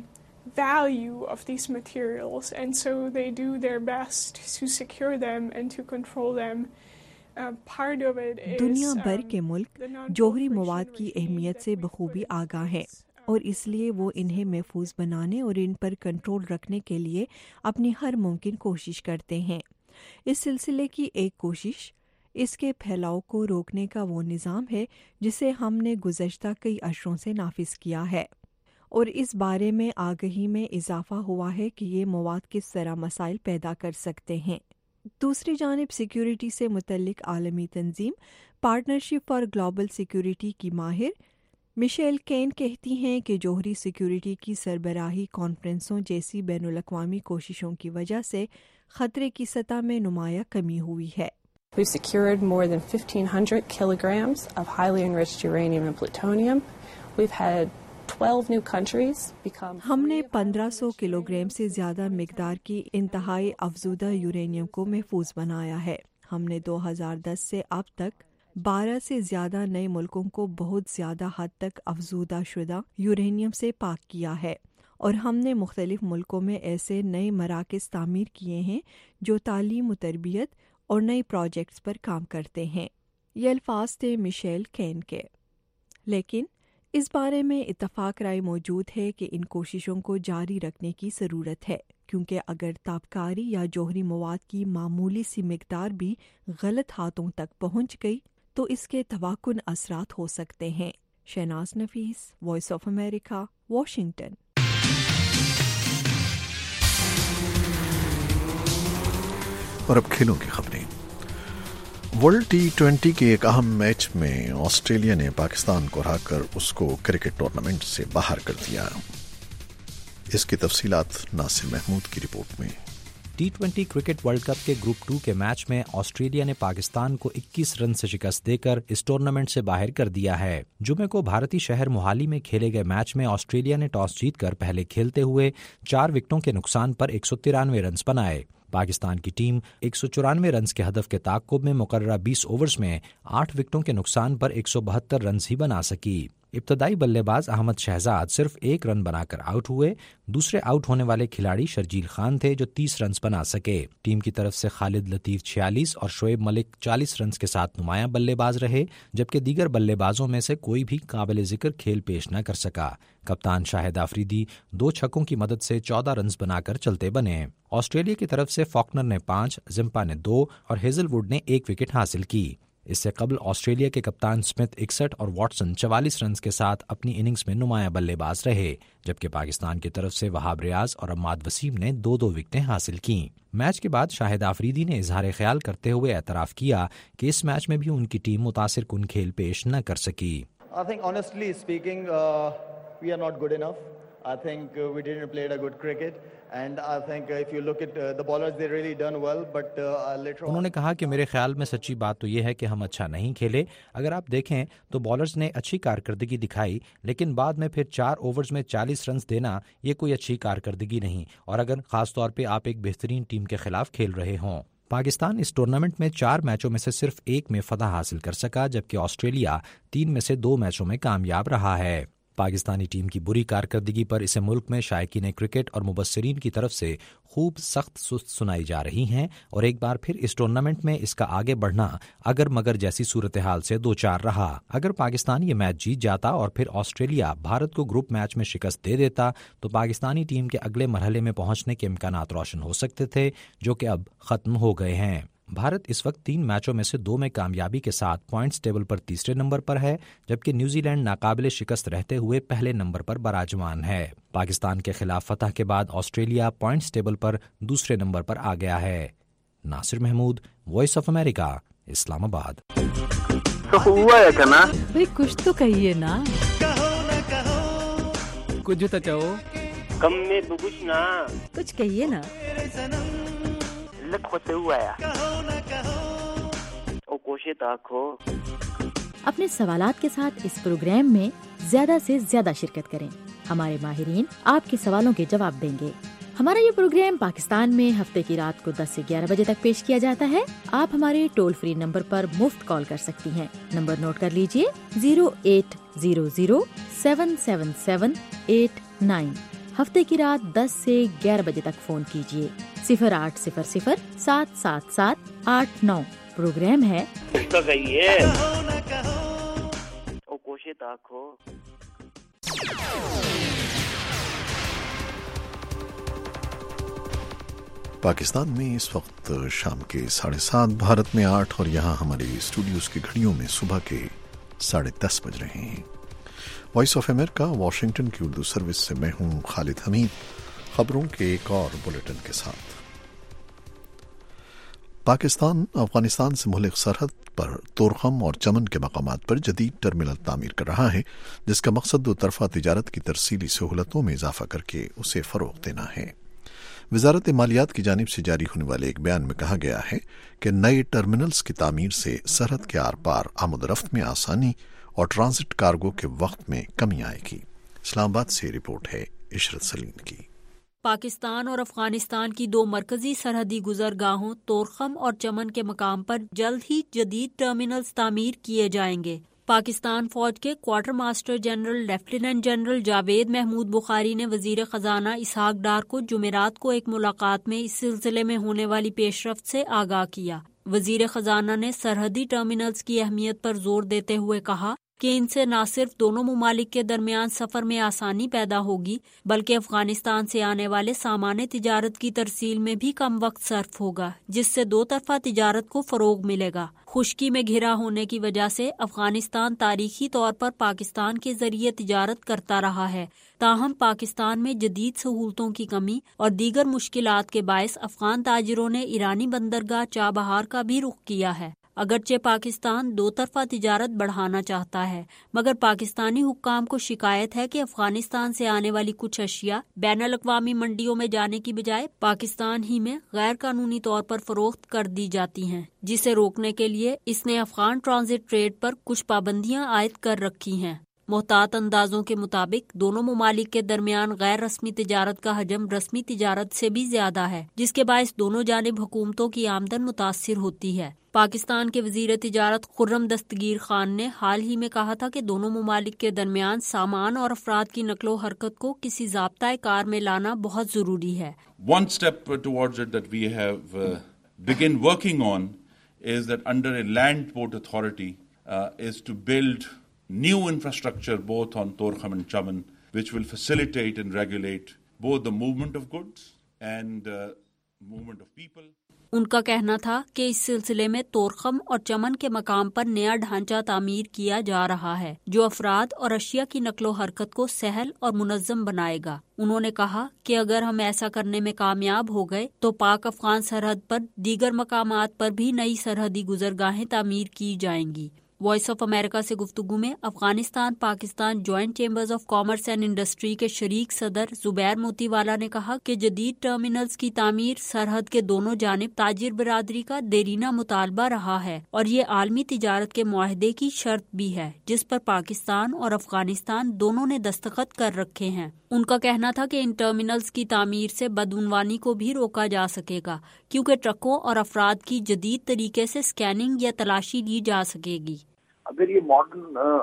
value of these materials, and so they do their best to secure them and to control them. Part of it is दुनिया भर के मुल्क जौहरी मवाद की अहमियत से बखूबी आगाह हैं और इसलिए वो इन्हें महफूज बनाने और इन पर कंट्रोल रखने के लिए अपनी हर मुमकिन कोशिश करते हैं। इस सिलसिले की एक कोशिश इसके फैलाव को रोकने का वो निज़ाम है जिसे हमने गुज़श्ता कई अशरों से नाफिज किया है, और इस बारे में आगही में इजाफा हुआ है कि ये मवाद किस तरह मसाइल पैदा कर सकते हैं। दूसरी जानिब सिक्योरिटी से मुतल्लिक आलमी तंजीम पार्टनरशिप फॉर ग्लोबल सिक्योरिटी की माहिर मिशेल केन कहती हैं कि जौहरी सिक्योरिटी की सरबराही कॉन्फ्रेंसों जैसी बैनुल-अक़वामी कोशिशों की वजह से खतरे की सतह में नुमाया कमी हुई है। We've secured more than 1,500 kilograms of highly enriched uranium and plutonium. We've had 12 new countries become. हमने 1500 किलोग्राम से ज़्यादा मिकदार की इंतहाई अफजूदा यूरेनियम को महफूज बनाया है। हमने 2010 से अब तक 12 से ज़्यादा नए मुल्कों को बहुत ज़्यादा हद तक अफजूदा शुदा यूरेनियम से पाक किया है, और हमने मुख्तलिफ मुल्कों में ऐसे नए मराकज़ तामीर किए हैं जो तालीम व तरबियत और नए प्रोजेक्ट्स पर काम करते हैं। ये अल्फाज थे मिशेल केन के। लेकिन इस बारे में इत्तफाक राय मौजूद है कि इन कोशिशों को जारी रखने की ज़रूरत है, क्योंकि अगर ताबकारी या जौहरी मवाद की मामूली सी मिकदार भी गलत हाथों तक पहुँच गई तो इसके तवाकुन असरात हो सकते हैं। Shahnaz Nafees, voice of America, Washington. और अब खेलों की खबरें। वर्ल्ड T20 के एक अहम मैच में ऑस्ट्रेलिया ने पाकिस्तान को हराकर उसको क्रिकेट टूर्नामेंट से बाहर कर दिया। इसकी तफसीलात नासिर महमूद की रिपोर्ट में। T20 क्रिकेट वर्ल्ड कप के ग्रुप 2 के मैच में ऑस्ट्रेलिया ने पाकिस्तान को 21 रन से शिकस्त देकर इस टूर्नामेंट से बाहर कर दिया है। जुमे को भारतीय शहर मोहाली में खेले गए मैच में ऑस्ट्रेलिया ने टॉस जीतकर पहले खेलते हुए 4 विकेटों के नुकसान पर 193 रन बनाए। पाकिस्तान की टीम 194 रन के हदफ के ताक़ुब में मुकर्ररा 20 ओवर्स में 8 विकेटों के नुकसान पर 172 रन ही बना सकी। इब्तदाई बल्लेबाज अहमद शहजाद सिर्फ 1 रन बनाकर आउट हुए। दूसरे आउट होने वाले खिलाड़ी शर्जील खान थे जो 30 रन बना सके। टीम की तरफ से खालिद लतीफ़ 46 और शोएब मलिक 40 रन के साथ नुमायां बल्लेबाज रहे, जबकि दीगर बल्लेबाजों में से कोई भी काबिल जिक्र खेल पेश न कर सका। कप्तान शाहिद आफरीदी 2 छक्कों की मदद से 14 रन बनाकर चलते बने। ऑस्ट्रेलिया की तरफ से फॉकनर ने 5, जिम्पा ने 2 और हेजलवुड ने 1 विकेट हासिल की। इससे कबल ऑस्ट्रेलिया के कप्तान स्मिथ 61 और वॉटसन 44 रन के साथ अपनी इनिंग्स में नुमायां बल्लेबाज रहे, जबकि पाकिस्तान की तरफ से वहाब रियाज और अम्माद वसीम ने 2-2 विकेटें हासिल की। मैच के बाद शाहिद आफरीदी ने इजहार ख्याल करते हुए एतराफ़ किया कि इस मैच में भी उनकी टीम मुतासिर कुन खेल पेश न कर सकी। I think honestly speaking, we are not good enough. I think we didn't play a good cricket, and I think if you look at the bowlers, they really done well. But later on, उन्होंने कहा कि मेरे ख्याल में सच्ची बात तो ये है कि हम अच्छा नहीं खेले। अगर आप देखें तो बॉलर्स ने अच्छी कारकर्दगी दिखाई, लेकिन बाद में फिर 4 ओवर्स में 40 रन देना ये कोई अच्छी कारकर्दगी नहीं, और अगर खास तौर पे आप एक बेहतरीन टीम के खिलाफ खेल रहे हों। पाकिस्तान इस टूर्नामेंट में 4 मैचों में से सिर्फ 1 में फतह हासिल कर सका, जबकि ऑस्ट्रेलिया 3 में से 2 मैचों में कामयाब रहा है। पाकिस्तानी टीम की बुरी कारकर्दगी पर इसे मुल्क में शायकीन क्रिकेट और मुबस्सिरीन की तरफ से खूब सख्त सुस्त सुनाई जा रही हैं, और एक बार फिर इस टूर्नामेंट में इसका आगे बढ़ना अगर मगर जैसी सूरत हाल से 2-4 रहा। अगर पाकिस्तान ये मैच जीत जाता और फिर ऑस्ट्रेलिया भारत को ग्रुप मैच में शिकस्त दे देता तो पाकिस्तानी टीम के अगले मरहले में पहुंचने के इम्कानात रोशन हो सकते थे, जो कि अब खत्म हो गए हैं। भारत इस वक्त 3 मैचों में से 2 में कामयाबी के साथ पॉइंट्स टेबल पर तीसरे नंबर पर है, जबकि न्यूजीलैंड नाकाबिले शिकस्त रहते हुए पहले नंबर पर बराजमान है। पाकिस्तान के खिलाफ फतह के बाद ऑस्ट्रेलिया पॉइंट्स टेबल पर दूसरे नंबर पर आ गया है। Nasir Mahmood, voice of America, Islamabad. तो हुआ है क्या ना? भाई कुछ तो कहिए ना। कुछ तो कहो। कम में कुछ ना। कुछ कहिए ना। होते हुआ है ओ कोशिश आखो। अपने सवालात के साथ इस प्रोग्राम में ज्यादा से ज्यादा शिरकत करें। हमारे माहिरीन आपके सवालों के जवाब देंगे। हमारा ये प्रोग्राम पाकिस्तान में हफ्ते की रात को 10 से 11 बजे तक पेश किया जाता है। आप हमारे टोल फ्री नंबर पर मुफ्त कॉल कर सकती हैं। नंबर नोट कर लीजिए 0800-777-89। ہفتے کی رات 10 سے 11 بجے تک فون کیجیے 0800-777-89 پروگرام ہے تو کہیے او کوشش تاکو. پاکستان میں اس وقت شام کے 7:30، بھارت میں 8 اور یہاں ہمارے اسٹوڈیوز کی گھڑیوں میں صبح کے 10:30 بج رہے ہیں. وائس آف امریکہ واشنگٹن کی اردو سروس سے میں ہوں خالد حمید، خبروں کے ایک اور بلیٹن کے ساتھ. پاکستان افغانستان سے ملحق سرحد پر طورخم اور چمن کے مقامات پر جدید ٹرمینل تعمیر کر رہا ہے، جس کا مقصد دو طرفہ تجارت کی ترسیلی سہولتوں میں اضافہ کر کے اسے فروغ دینا ہے. وزارت مالیات کی جانب سے جاری ہونے والے ایک بیان میں کہا گیا ہے کہ نئے ٹرمینلز کی تعمیر سے سرحد کے آر پار آمد و رفت میں آسانی اور ٹرانزٹ کارگو کے وقت میں کمی آئے گی. اسلام آباد سے رپورٹ ہے عشرت سلیم کی. پاکستان اور افغانستان کی دو مرکزی سرحدی گزرگاہوں طورخم اور چمن کے مقام پر جلد ہی جدید ٹرمینلز تعمیر کیے جائیں گے. پاکستان فوج کے quarter master general lieutenant general Javed Mahmood Bukhari نے وزیر خزانہ اسحاق ڈار کو جمعرات کو ایک ملاقات میں اس سلسلے میں ہونے والی پیش رفت سے آگاہ کیا. وزیر خزانہ نے سرحدی ٹرمینلز کی اہمیت پر زور دیتے ہوئے کہا کہ ان سے نہ صرف دونوں ممالک کے درمیان سفر میں آسانی پیدا ہوگی بلکہ افغانستان سے آنے والے سامان تجارت کی ترسیل میں بھی کم وقت صرف ہوگا، جس سے دو طرفہ تجارت کو فروغ ملے گا. خشکی میں گھرا ہونے کی وجہ سے افغانستان تاریخی طور پر پاکستان کے ذریعے تجارت کرتا رہا ہے، تاہم پاکستان میں جدید سہولتوں کی کمی اور دیگر مشکلات کے باعث افغان تاجروں نے ایرانی بندرگاہ چابہار کا بھی رخ کیا ہے. اگرچہ پاکستان دو طرفہ تجارت بڑھانا چاہتا ہے، مگر پاکستانی حکام کو شکایت ہے کہ افغانستان سے آنے والی کچھ اشیاء بین الاقوامی منڈیوں میں جانے کی بجائے پاکستان ہی میں غیر قانونی طور پر فروخت کر دی جاتی ہیں، جسے روکنے کے لیے اس نے افغان ٹرانزٹ ٹریڈ پر کچھ پابندیاں عائد کر رکھی ہیں. محتاط اندازوں کے مطابق دونوں ممالک کے درمیان غیر رسمی تجارت کا حجم رسمی تجارت سے بھی زیادہ ہے، جس کے باعث دونوں جانب حکومتوں کی آمدن متاثر ہوتی ہے. پاکستان کے وزیر تجارت خرم دستگیر خان نے حال ہی میں کہا تھا کہ دونوں ممالک کے درمیان سامان اور افراد کی نقل و حرکت کو کسی ضابطۂ کار میں لانا بہت ضروری ہے. One step towards it that we have begin working on is that under a land port authority is to build new infrastructure both on Torkham and Chaman, which will facilitate and regulate both the movement of goods and movement of people. ان کا کہنا تھا کہ اس سلسلے میں طورخم اور چمن کے مقام پر نیا ڈھانچہ تعمیر کیا جا رہا ہے جو افراد اور اشیاء کی نقل و حرکت کو سہل اور منظم بنائے گا. انہوں نے کہا کہ اگر ہم ایسا کرنے میں کامیاب ہو گئے تو پاک افغان سرحد پر دیگر مقامات پر بھی نئی سرحدی گزرگاہیں تعمیر کی جائیں گی. وائس آف امریکہ سے گفتگو میں Afghanistan Pakistan joint chambers of commerce and industry کے شریک صدر زبیر موتی والا نے کہا کہ جدید ٹرمینلز کی تعمیر سرحد کے دونوں جانب تاجر برادری کا دیرینہ مطالبہ رہا ہے اور یہ عالمی تجارت کے معاہدے کی شرط بھی ہے جس پر پاکستان اور افغانستان دونوں نے دستخط کر رکھے ہیں. ان کا کہنا تھا کہ ان ٹرمینلز کی تعمیر سے بدعنوانی کو بھی روکا جا سکے گا کیونکہ ٹرکوں اور افراد کی جدید طریقے سے اسکیننگ یا تلاشی لی جا سکے گی. اگر یہ ماڈرن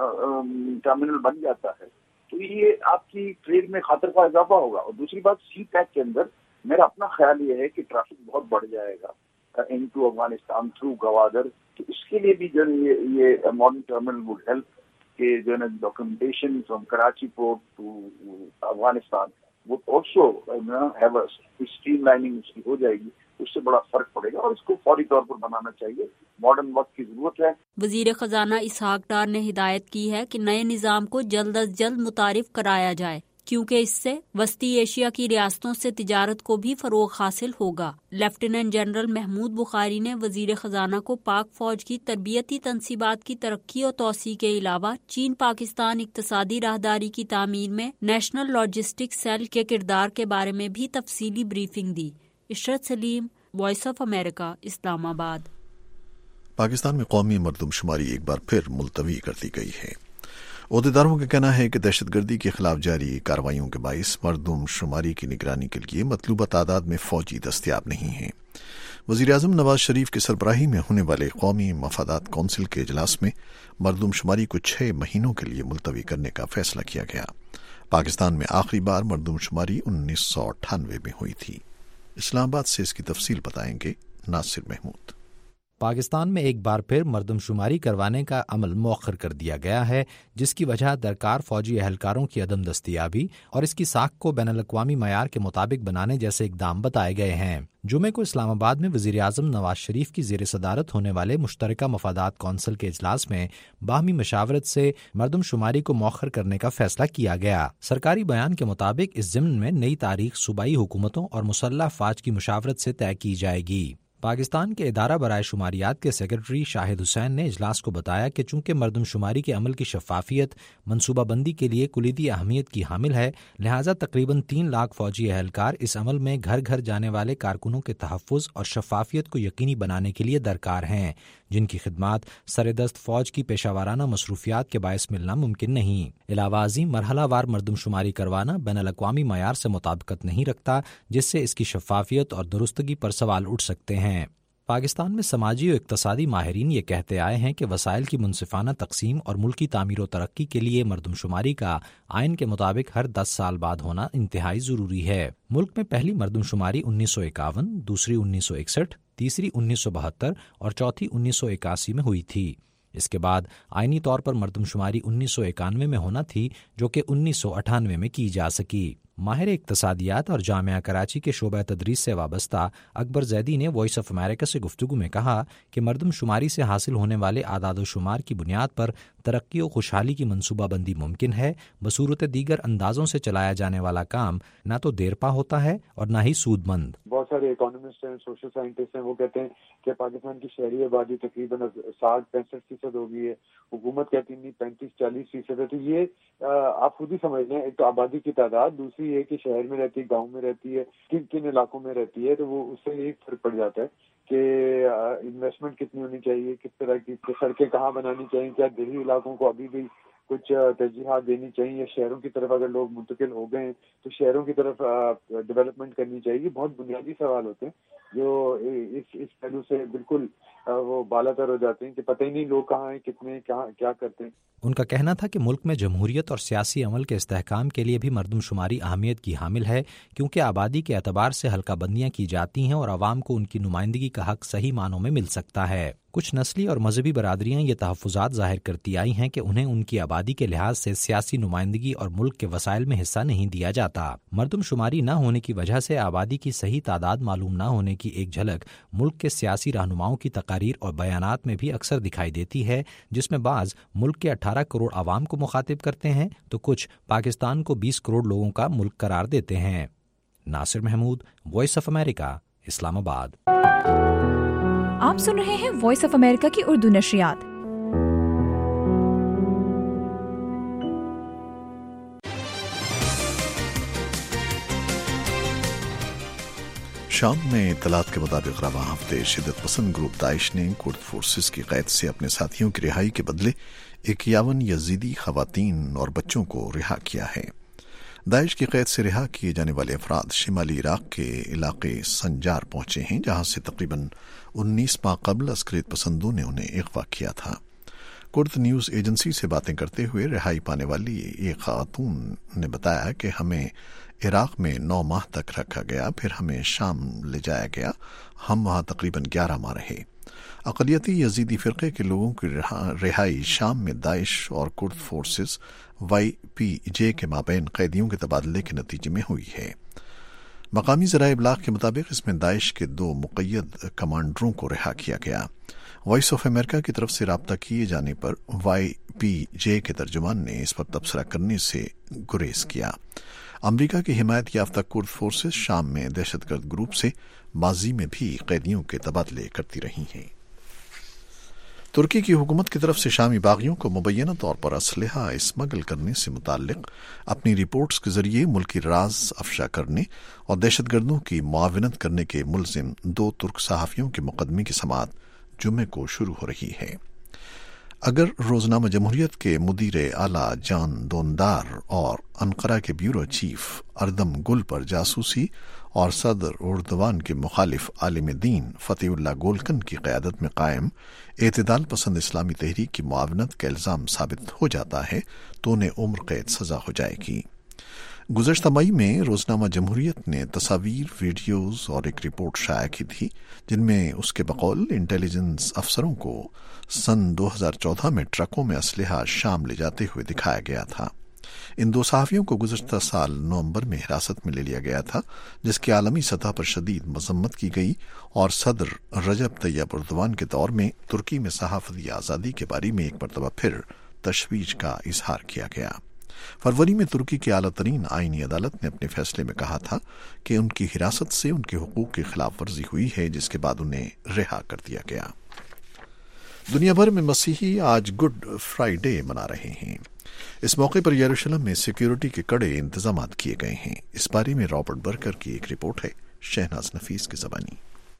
ٹرمینل بن جاتا ہے تو یہ آپ کی ٹریڈ میں خاطر کا اضافہ ہوگا. اور دوسری بات سی پیک کے اندر میرا اپنا خیال یہ ہے کہ ٹریفک بہت بڑھ جائے گا انٹو افغانستان تھرو گوادر، تو اس کے لیے بھی جو یہ ماڈرن ٹرمینل وڈ ہیلپ کہ جو ہے نا documentation from Karachi port to Afghanistan وہ آلسو ہیو اسٹریم لائننگ اس کی ہو جائے گی، اس سے بڑا فرق پڑے گا اور اس کو فوری طور پر بنانا چاہیے. ماڈرن وقت کی ضرورت ہے. وزیر خزانہ اسحاق ڈار نے ہدایت کی ہے کہ نئے نظام کو جلد از جلد متعارف کرایا جائے کیونکہ اس سے وسطی ایشیا کی ریاستوں سے تجارت کو بھی فروغ حاصل ہوگا. لیفٹیننٹ جنرل محمود بخاری نے وزیر خزانہ کو پاک فوج کی تربیتی تنصیبات کی ترقی اور توسیع کے علاوہ چین پاکستان اقتصادی راہداری کی تعمیر میں نیشنل لاجسٹک سیل کے کردار کے بارے میں بھی تفصیلی بریفنگ دی. Ishrat Salim, voice of America, Islamabad. Pakistan میں قومی مردم شماری ایک بار پھر ملتوی کر دی گئی ہے. عہدیداروں کا کہنا ہے کہ دہشت گردی کے خلاف جاری کارروائیوں کے باعث مردم شماری کی نگرانی کے لیے مطلوبہ تعداد میں فوجی دستیاب نہیں ہیں. وزیر اعظم نواز شریف کی سربراہی میں ہونے والے قومی مفادات کونسل کے اجلاس میں مردم شماری کو 6 مہینوں کے لیے ملتوی کرنے کا فیصلہ کیا گیا. پاکستان میں آخری بار مردم شماری 1998 میں ہوئی تھی۔ اسلام آباد سے اس کی تفصیل بتائیں گے ناصر محمود۔ پاکستان میں ایک بار پھر مردم شماری کروانے کا عمل مؤخر کر دیا گیا ہے، جس کی وجہ درکار فوجی اہلکاروں کی عدم دستیابی اور اس کی ساکھ کو بین الاقوامی معیار کے مطابق بنانے جیسے اقدام بتائے گئے ہیں۔ جمعے کو اسلام آباد میں وزیر اعظم نواز شریف کی زیر صدارت ہونے والے مشترکہ مفادات کونسل کے اجلاس میں باہمی مشاورت سے مردم شماری کو مؤخر کرنے کا فیصلہ کیا گیا۔ سرکاری بیان کے مطابق اس ضمن میں نئی تاریخ صوبائی حکومتوں اور مسلح افواج کی مشاورت سے طے کی جائے گی۔ پاکستان کے ادارہ برائے شماریات کے سیکرٹری شاہد حسین نے اجلاس کو بتایا کہ چونکہ مردم شماری کے عمل کی شفافیت منصوبہ بندی کے لیے کلیدی اہمیت کی حامل ہے، لہٰذا تقریباً 3 لاکھ فوجی اہلکار اس عمل میں گھر گھر جانے والے کارکنوں کے تحفظ اور شفافیت کو یقینی بنانے کے لیے درکار ہیں، جن کی خدمات سردست فوج کی پیشہ ورانہ مصروفیات کے باعث ملنا ممکن نہیں۔ علاوہ ازیں مرحلہ وار مردم شماری کروانا بین الاقوامی معیار سے مطابقت نہیں رکھتا، جس سے اس کی شفافیت اور درستگی پر سوال اٹھ سکتے ہیں۔ پاکستان میں سماجی و اقتصادی ماہرین یہ کہتے آئے ہیں کہ وسائل کی منصفانہ تقسیم اور ملکی تعمیر و ترقی کے لیے مردم شماری کا آئین کے مطابق ہر 10 سال بعد ہونا انتہائی ضروری ہے۔ ملک میں پہلی مردم شماری 1951، دوسری 1961، تیسری 1972 اور چوتھی 1981 میں ہوئی تھی۔ اس کے بعد آئینی طور پر مردم شماری 1991 میں ہونا تھی، جو کہ 1998 میں کی جا سکی۔ ماہر اقتصادیات اور جامعہ کراچی کے شعبہ تدریس سے وابستہ اکبر زیدی نے وائس آف امریکہ سے گفتگو میں کہا کہ مردم شماری سے حاصل ہونے والے اعداد و شمار کی بنیاد پر ترقی و خوشحالی کی منصوبہ بندی ممکن ہے، بصورت دیگر اندازوں سے چلایا جانے والا کام نہ تو دیر پا ہوتا ہے اور نہ ہی سود مند۔ بہت سارے اکانومسٹ ہیں، سوشل سائنٹسٹ ہیں، وہ کہتے ہیں کہ پاکستان کی شہری آبادی تقریباً 60-65% ہو گئی ہے، حکومت کہتی نہیں 35-40% ہے۔ تو یہ آپ خود ہی سمجھ لیں، ایک تو آبادی کی تعداد، دوسری یہ کہ شہر میں رہتی ہے، گاؤں میں رہتی ہے، کن کن علاقوں میں رہتی ہے، تو وہ اس سے یہی فرق پڑ جاتا ہے کہ انویسٹمنٹ کتنی ہونی چاہیے، کس طرح کی سڑکیں کہاں بنانی چاہیے، کیا دیہی علاقوں کو ابھی بھی کچھ ترجیحات دینی چاہیے، شہروں کی طرف اگر لوگ منتقل ہو گئے ہیں تو شہروں کی طرف ڈیولپمنٹ کرنی چاہیے۔ بہت بنیادی سوال ہوتے ہیں جو اس پہلو سے بالکل وہ بالا تر ہو جاتے ہیں کہ پتہ ہی نہیں لوگ کہاں ہیں، کتنے کیا کرتے ہیں۔ ان کا کہنا تھا کہ ملک میں جمہوریت اور سیاسی عمل کے استحکام کے لیے بھی مردم شماری اہمیت کی حامل ہے، کیونکہ آبادی کے اعتبار سے حلقہ بندیاں کی جاتی ہیں اور عوام کو ان کی نمائندگی کا حق صحیح معنوں میں مل سکتا ہے۔ کچھ نسلی اور مذہبی برادریاں یہ تحفظات ظاہر کرتی آئی ہیں کہ انہیں ان کی آبادی کے لحاظ سے سیاسی نمائندگی اور ملک کے وسائل میں حصہ نہیں دیا جاتا۔ مردم شماری نہ ہونے کی وجہ سے آبادی کی صحیح تعداد معلوم نہ ہونے کی ایک جھلک ملک کے سیاسی رہنماؤں کی تقاریر اور بیانات میں بھی اکثر دکھائی دیتی ہے، جس میں بعض ملک کے 18 کروڑ عوام کو مخاطب کرتے ہیں تو کچھ پاکستان کو 20 کروڑ لوگوں کا ملک قرار دیتے ہیں۔ Nasir Mahmood, voice of America, Islamabad. آپ سن رہے ہیں وائس آف امریکہ کی اردو نشریات۔ شام میں اطلاعات کے مطابق رواں ہفتے شدت پسند گروپ داعش نے کرد فورسز کی قید سے اپنے ساتھیوں کی رہائی کے بدلے 51 یزیدی خواتین اور بچوں کو رہا کیا ہے۔ داعش کی قید سے رہا کیے جانے والے افراد شمالی عراق کے علاقے سنجار پہنچے ہیں، جہاں سے تقریباً 19 ماہ قبل عسکریت پسندوں نے انہیں اغوا کیا تھا۔ کرد نیوز ایجنسی سے باتیں کرتے ہوئے رہائی پانے والی ایک خاتون نے بتایا کہ ہمیں عراق میں 9 ماہ تک رکھا گیا، پھر ہمیں شام لے جایا گیا، ہم وہاں تقریباً 11 ماہ رہے۔ اقلیتی یزیدی فرقے کے لوگوں کی رہائی شام میں داعش اور کرد فورسز YPJ کے مابین قیدیوں کے تبادلے کے نتیجے میں ہوئی ہے۔ مقامی ذرائع ابلاغ کے مطابق اس میں داعش کے 2 مقید کمانڈروں کو رہا کیا گیا۔ وائس آف امریکہ کی طرف سے رابطہ کیے جانے پر YPJ کے ترجمان نے اس پر تبصرہ کرنے سے گریز کیا۔ امریکہ کی حمایت یافتہ کرد فورسز شام میں دہشت گرد گروپ سے ماضی میں بھی قیدیوں کے تبادلے کرتی رہی ہیں۔ ترکی کی حکومت کی طرف سے شامی باغیوں کو مبینہ طور پر اسلحہ اسمگل کرنے سے متعلق اپنی رپورٹس کے ذریعے ملکی راز افشا کرنے اور دہشت گردوں کی معاونت کرنے کے ملزم 2 ترک صحافیوں کے مقدمے کی سماعت جمعے کو شروع ہو رہی ہے۔ اگر روزنامہ جمہوریت کے مدیر اعلیٰ جان دوندار اور انقرہ کے بیورو چیف اردم گل پر جاسوسی اور صدر اردوان کے مخالف عالم دین فتح اللہ گولکن کی قیادت میں قائم اعتدال پسند اسلامی تحریک کی معاونت کا الزام ثابت ہو جاتا ہے تو انہیں عمر قید سزا ہو جائے گی۔ गुज़श्ता मई में रोज़नामा जमहूरियत ने तस्वीर, वीडियोज़ और एक रिपोर्ट शाया की थी जिनमें उसके बकौल इंटेलिजेंस अफसरों को सन 2014 में ट्रकों में असलहा शाम ले जाते हुए दिखाया गया था। इन दो सहाफ़ियों को गुज़श्ता साल नवंबर में हिरासत में ले लिया गया था, जिसकी आलमी सतह पर शदीद मजम्मत की गई और सदर रजब तैयब एर्दोगान के दौर में तुर्की में सहाफ़ती आज़ादी के बारे में एक मरतबा फिर तशवीश का इजहार किया गया। फरवरी में तुर्की की आला तरीन आईनी अदालत ने अपने फैसले में कहा था कि उनकी हिरासत से उनके हुकूक की खिलाफ वर्जी हुई है, जिसके बाद उन्हें रिहा कर दिया गया। दुनिया भर में मसीही आज गुड फ्राइडे मना रहे हैं। इस मौके पर यरूशलेम में सिक्योरिटी के कड़े इंतजाम किए गए हैं। इस बारे में रॉबर्ट बर्कर की एक रिपोर्ट है, शहनाज नफीस की ज़बानी।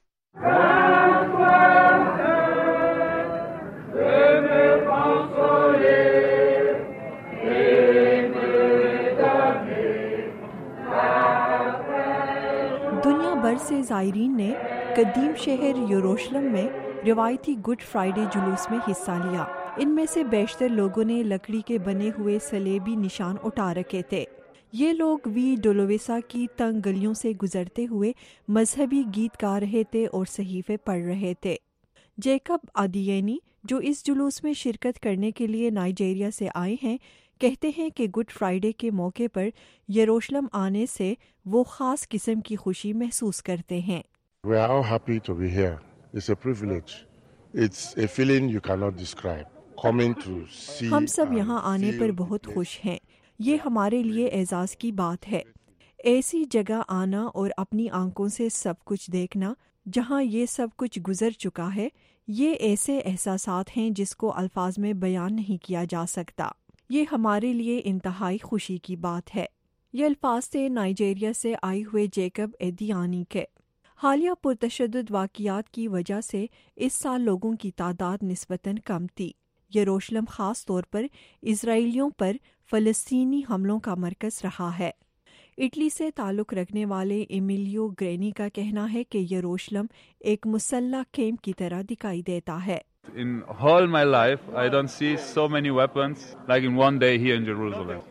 दुनिया भर से ज़ायरीन ने कदीम शहर यरूशलेम में रिवायती गुड फ्राइडे जुलूस में हिस्सा लिया। इनमें से बेशतर लोगों ने लकड़ी के बने हुए सलेबी निशान उठा रखे थे। ये लोग वी डोलोवेसा की तंग गलियों से गुजरते हुए मजहबी गीत गा रहे थे और सहीफे पढ़ रहे थे। जैकब आदियनी, जो इस जुलूस में शिरकत करने के लिए नाइजीरिया से आए हैं, कहते हैं कि गुड फ्राइडे के मौके पर यरूशलेम आने से वो ख़ास किस्म की खुशी महसूस करते हैं। We are all happy to be here. It's a privilege. It's a feeling you cannot describe. Coming to see. हम सब यहाँ आने पर बहुत खुश हैं। ये हमारे लिए एजाज़ की बात है। ऐसी जगह आना और अपनी आंखों से सब कुछ देखना जहाँ ये सब कुछ गुजर चुका है, ये ऐसे एहसासात हैं जिसको अल्फाज में बयान नहीं किया जा सकता। ये हमारे लिए इंतहाई खुशी की बात है। ये अल्फाज थे नाइजीरिया से आए हुए जैकब एदियानी के। हालिया पुरतशद्दुद वाक़ियात की वजह से इस साल लोगों की तादाद निस्बतन कम थी। यरूशलेम ख़ास तौर पर इजराइलियों पर फ़लस्तीनी हमलों का मरकज़ रहा है। इटली से ताल्लुक़ रखने वाले एमिलियो ग्रेनी का कहना है कि यरूशलेम एक मुसल्ला कैंप की तरह दिखाई देता है। In all my life, I don't see so many weapons like in one day here in Jerusalem.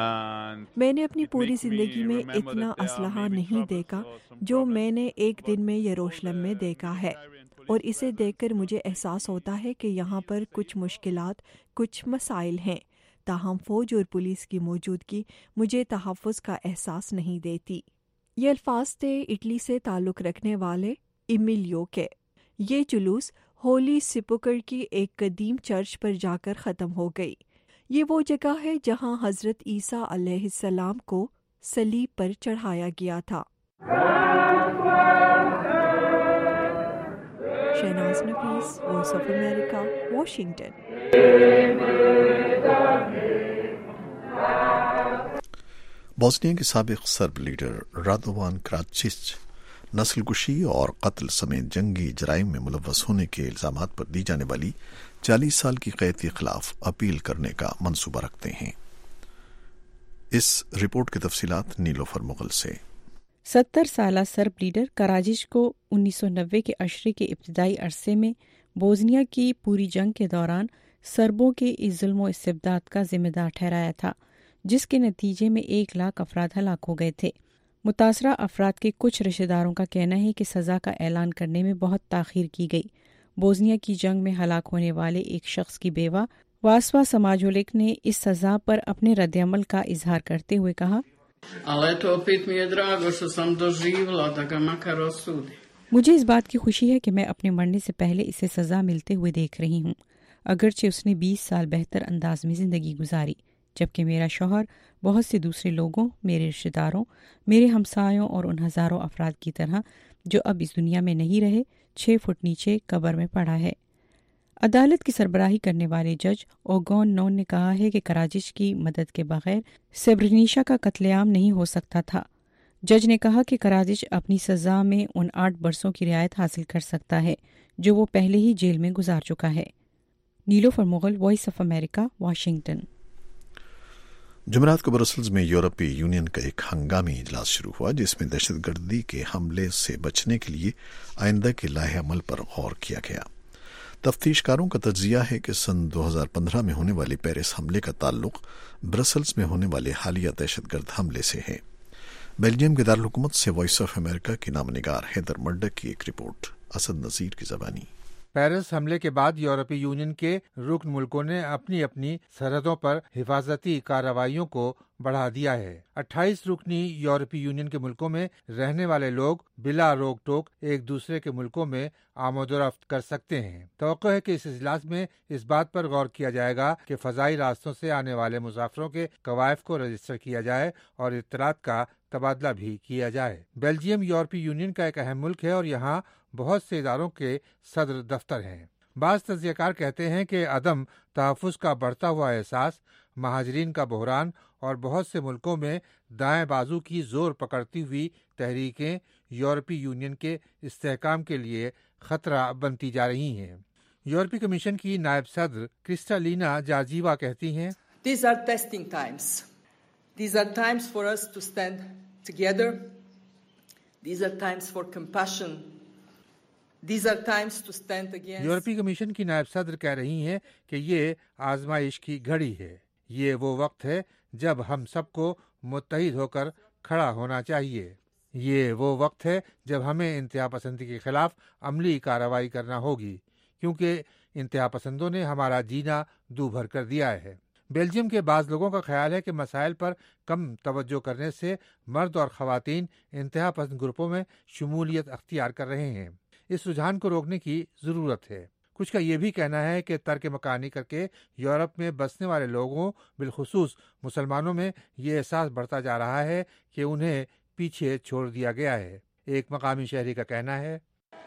मैंने अपनी पूरी जिंदगी में इतना असलहा नहीं देखा जो मैंने एक दिन में यरूशलेम में देखा है, और इसे देखकर मुझे एहसास होता है कि यहाँ पर कुछ मुश्किलात, कुछ मसाइल हैं। ताहम फौज और पुलिस की मौजूदगी मुझे तहफ़्फ़ुज़ का एहसास नहीं देती। ये अल्फाज थे इटली से ताल्लुक़ रखने वाले एमिलियो के। ये जुलूस होली सिपुकर की एक कदीम चर्च पर जाकर ख़त्म हो गई। ये वो जगह है जहाँ हज़रत ईसा अलैहिस्सलाम को सलीब पर चढ़ाया गया था। Shahnaz Nafees, voice of America, Washington. Bosnia के साबिक सर्ब लीडर रादोवान क्राचिच नस्लकुशी और कत्ल समेत जंगी जराइम में मुलव्वस होने के इल्जामात पर दी जाने वाली 40 साल की कैद के खिलाफ अपील करने का मंसूबा रखते हैं। इस रिपोर्ट की तफसीलात नीलोफर मुगल से। 70 साला सर्ब लीडर कराजिच को 1990 के अशरे के इब्तिदाई अरसे में बोस्निया की पूरी जंग के दौरान सर्बों के इस जुल्म व इस्तिबदाद का जिम्मेदार ठहराया था, जिसके नतीजे में 1 लाख अफराद हलाक हो गए थे। मुतासरा अफराद के कुछ रिश्तेदारों का कहना है कि सज़ा का ऐलान करने में बहुत ताख़ीर की गई। बोस्निया की जंग में हलाक होने वाले एक शख्स की बेवा वास्वा समाजोलिक ने इस सज़ा पर अपने रद्द-ए-अमल का इजहार करते हुए कहा, मुझे इस बात की खुशी है कि मैं अपने मरने से पहले इसे सज़ा मिलते हुए देख रही हूँ। अगरचे उसने 20 साल बेहतर अंदाज में ज़िंदगी गुजारी, जबकि मेरा शौहर बहुत से दूसरे लोगों, मेरे रिश्तेदारों, मेरे हमसायों और उन हज़ारों अफराद की तरह जो अब इस दुनिया में नहीं रहे, 6 फुट नीचे कब्र में पड़ा है। अदालत की सरबराही करने वाले जज ओगोन नोन ने कहा है कि कराजिच की मदद के बगैर सेब्रेनिशा का कत्लेआम नहीं हो सकता था। जज ने कहा कि कराजिच अपनी सज़ा में उन 8 बरसों की रियायत हासिल कर सकता है जो वो पहले ही जेल में गुजार चुका है। Nilofar Mughal, voice of America, Washington. जुमेरात को ब्रसल्स में यूरोपीय यूनियन का एक हंगामी इजलास शुरू हुआ, जिसमें दहशतगर्दी के हमले से बचने के लिए आइंदा के लाहे अमल पर गौर किया गया। تفتیش کاروں کا تجزیہ ہے کہ سن 2015 میں ہونے والے پیرس حملے کا تعلق برسلز میں ہونے والے حالیہ دہشت گرد حملے سے ہے۔ بیلجیم کے دارالحکومت سے وائس آف امریکہ کی نامہ نگار ہیدر مرڈک کی ایک رپورٹ، اسد نذیر کی زبانی۔ پیرس حملے کے بعد یورپی یونین کے رکن ملکوں نے اپنی اپنی سرحدوں پر حفاظتی کارروائیوں کو بڑھا دیا ہے۔ 28 رکنی یورپی یونین کے ملکوں میں رہنے والے لوگ بلا روک ٹوک ایک دوسرے کے ملکوں میں آمد و رفت کر سکتے ہیں۔ توقع ہے کہ اس اجلاس میں اس بات پر غور کیا جائے گا کہ فضائی راستوں سے آنے والے مسافروں کے کوائف کو رجسٹر کیا جائے اور اطلاعات کا تبادلہ بھی کیا جائے۔ بیلجیم یورپی یونین کا ایک اہم ملک ہے اور یہاں بہت سے اداروں کے صدر دفتر ہیں۔ بعض تجزیہ کار کہتے ہیں کہ عدم تحفظ کا بڑھتا ہوا احساس، مہاجرین کا بحران اور بہت سے ملکوں میں دائیں بازو کی زور پکڑتی ہوئی تحریکیں یورپی یونین کے استحکام کے لیے خطرہ بنتی جا رہی ہیں۔ یورپی کمیشن کی نائب صدر کرسٹالینا جارجیوا کہتی ہیں، These are testing times. These are times for us to stand together. These are times for compassion. These are times to stand against. یورپی کمیشن کی نائب صدر کہہ رہی ہیں کہ یہ آزمائش کی گھڑی ہے۔ یہ وہ وقت ہے جب ہم سب کو متحد ہو کر کھڑا ہونا چاہیے۔ یہ وہ وقت ہے جب ہمیں انتہا پسندی کے خلاف عملی کارروائی کرنا ہوگی، کیونکہ انتہا پسندوں نے ہمارا جینا دو بھر کر دیا ہے۔ بیلجیم کے بعض لوگوں کا خیال ہے کہ مسائل پر کم توجہ کرنے سے مرد اور خواتین انتہا پسند گروپوں میں شمولیت اختیار کر رہے ہیں۔ اس رجحان کو روکنے کی ضرورت ہے۔ کچھ کا یہ بھی کہنا ہے کہ ترک مکانی کر کے یورپ میں بسنے والے لوگوں، بالخصوص مسلمانوں میں یہ احساس بڑھتا جا رہا ہے کہ انہیں پیچھے چھوڑ دیا گیا ہے۔ ایک مقامی شہری کا کہنا ہے،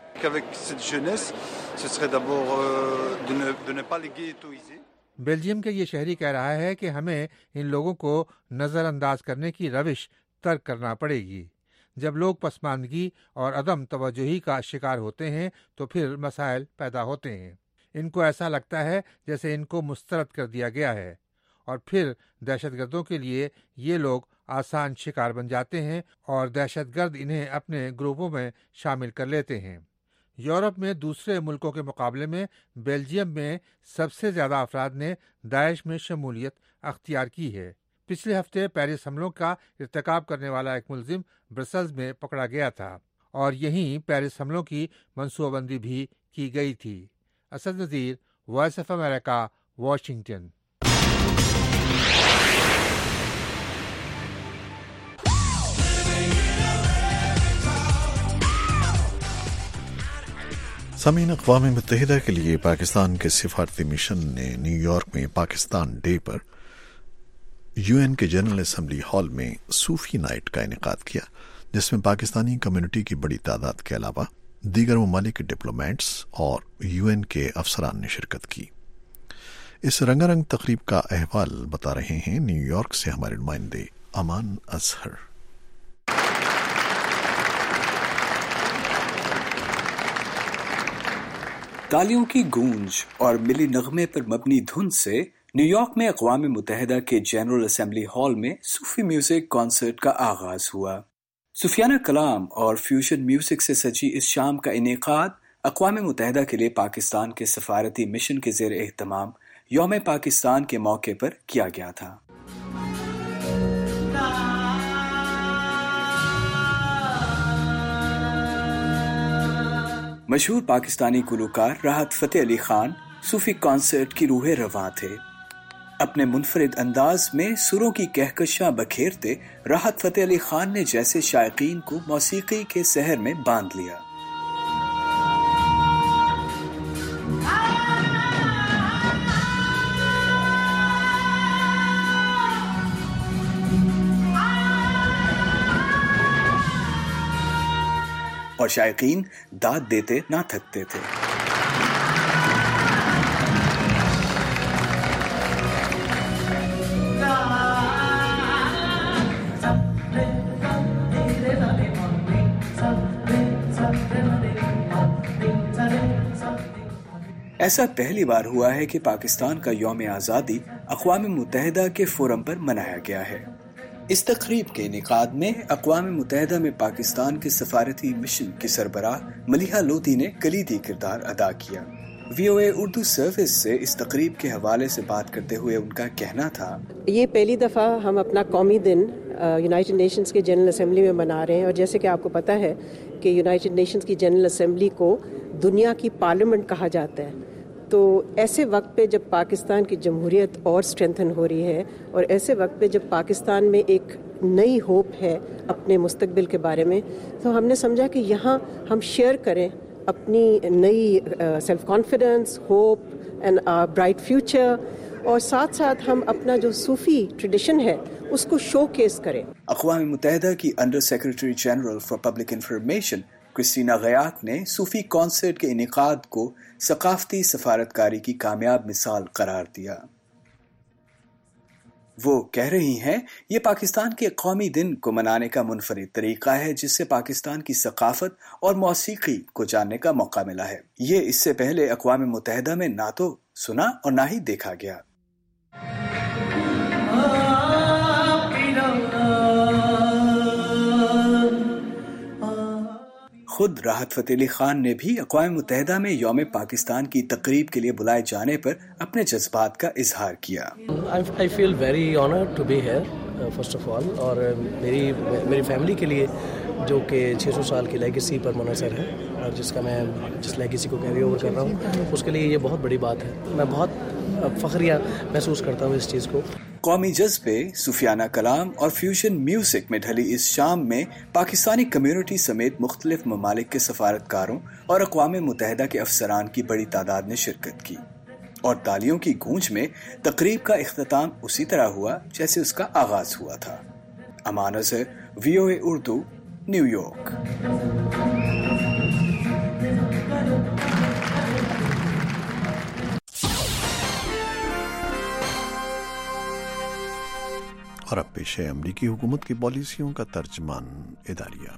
بیلجیم کے یہ شہری کہہ رہا ہے کہ ہمیں ان لوگوں کو نظر انداز کرنے کی روش ترک کرنا پڑے گی۔ جب لوگ پسماندگی اور عدم توجہی کا شکار ہوتے ہیں تو پھر مسائل پیدا ہوتے ہیں۔ ان کو ایسا لگتا ہے جیسے ان کو مسترد کر دیا گیا ہے، اور پھر دہشت گردوں کے لیے یہ لوگ آسان شکار بن جاتے ہیں اور دہشت گرد انہیں اپنے گروپوں میں شامل کر لیتے ہیں۔ یورپ میں دوسرے ملکوں کے مقابلے میں بیلجیم میں سب سے زیادہ افراد نے داعش میں شمولیت اختیار کی ہے۔ پچھلے ہفتے پیرس حملوں کا ارتکاب کرنے والا ایک ملزم برسلز میں پکڑا گیا تھا اور یہیں پیرس حملوں کی منصوبہ بندی بھی کی گئی تھی۔ Asad Nazir, voice of America, Washington. سامعین، اقوام متحدہ کے لیے پاکستان کے سفارتی مشن نے نیو یارک میں پاکستان ڈے پر یو این کے جنرل اسمبلی ہال میں صوفی نائٹ کا انعقاد کیا، جس میں پاکستانی کمیونٹی کی بڑی تعداد کے علاوہ دیگر ممالک کے ڈپلومیٹس اور یو این کے افسران نے شرکت کی۔ اس رنگا رنگ تقریب کا احوال بتا رہے ہیں نیو یارک سے ہمارے نمائندے امان اظہر۔ تالیوں کی گونج اور ملی نغمے پر مبنی دھن سے نیو یارک میں اقوام متحدہ کے جنرل اسمبلی ہال میں صوفی میوزک کانسرٹ کا آغاز ہوا۔ صوفیانہ کلام اور فیوژن میوزک سے سجی اس شام کا انعقاد اقوام متحدہ کے لیے پاکستان کے سفارتی مشن کے زیر اہتمام یوم پاکستان کے موقع پر کیا گیا تھا۔ مشہور پاکستانی گلوکار راحت فتح علی خان صوفی کانسرٹ کی روح رواں تھے۔ اپنے منفرد انداز میں سروں کی کہکشاں بکھیرتے راحت فتح علی خان نے جیسے شائقین کو موسیقی کے سحر میں باندھ لیا۔ اور شائقین داد دیتے نہ تھکتے تھے۔ ایسا پہلی بار ہوا ہے کہ پاکستان کا یوم آزادی اقوام متحدہ کے فورم پر منایا گیا ہے۔ اس تقریب کے انعقاد میں اقوام متحدہ میں پاکستان کے سفارتی مشن کی سربراہ ملیحہ لودھی نے کلیدی کردار ادا کیا۔ VOA اردو سروس سے اس تقریب کے حوالے سے بات کرتے ہوئے ان کا کہنا تھا، یہ پہلی دفعہ ہم اپنا قومی دن یونائٹڈ نیشنز کے جنرل اسمبلی میں منا رہے ہیں، اور جیسے کہ آپ کو پتہ ہے کہ یونائٹڈ نیشنز کی جنرل اسمبلی کو دنیا کی پارلیمنٹ کہا جاتا ہے، تو ایسے وقت پہ جب پاکستان کی جمہوریت اور اسٹرینتھن ہو رہی ہے، اور ایسے وقت پہ جب پاکستان میں ایک نئی ہوپ ہے اپنے مستقبل کے بارے میں، تو ہم نے سمجھا کہ یہاں ہم شیئر کریں اپنی نئی self confidence, hope and bright future, اور ساتھ ساتھ ہم اپنا جو صوفی ٹریڈیشن ہے اس کو شو کیس کریں۔ اقوام متحدہ کی under secretary general for public information Cristina غیاک نے صوفی کانسرٹ کے انعقاد کو ثقافتی سفارتکاری کی کامیاب مثال قرار دیا۔ وہ کہہ رہی ہیں، یہ پاکستان کے قومی دن کو منانے کا منفرد طریقہ ہے جس سے پاکستان کی ثقافت اور موسیقی کو جاننے کا موقع ملا ہے۔ یہ اس سے پہلے اقوام متحدہ میں نہ تو سنا اور نہ ہی دیکھا گیا۔ خود راحت فتح علی خان نے بھی اقوام متحدہ میں یوم پاکستان کی تقریب کے لیے بلائے جانے پر اپنے جذبات کا اظہار کیا۔ I feel very honored to be here, first of all، اور میری فیملی کے لیے جو کہ 600 سال کی لیگیسی پر منحصر ہے، اور جس کا میں جس لیگیسی کو کیری اوور کر رہا ہوں، اس کے لیے یہ بہت بڑی بات ہے۔ میں بہت فخریہ محسوس کرتا ہوں اس چیز کو۔ قومی جذبے، صوفیانہ کلام اور فیوژن میوزک میں ڈھلی اس شام میں پاکستانی کمیونٹی سمیت مختلف ممالک کے سفارتکاروں اور اقوام متحدہ کے افسران کی بڑی تعداد نے شرکت کی، اور تالیوں کی گونج میں تقریب کا اختتام اسی طرح ہوا جیسے اس کا آغاز ہوا تھا۔ Aman Azhar, VOA Urdu, New York. اور اب پیش ہے امریکی حکومت کی پالیسیوں کا ترجمان اداریہ۔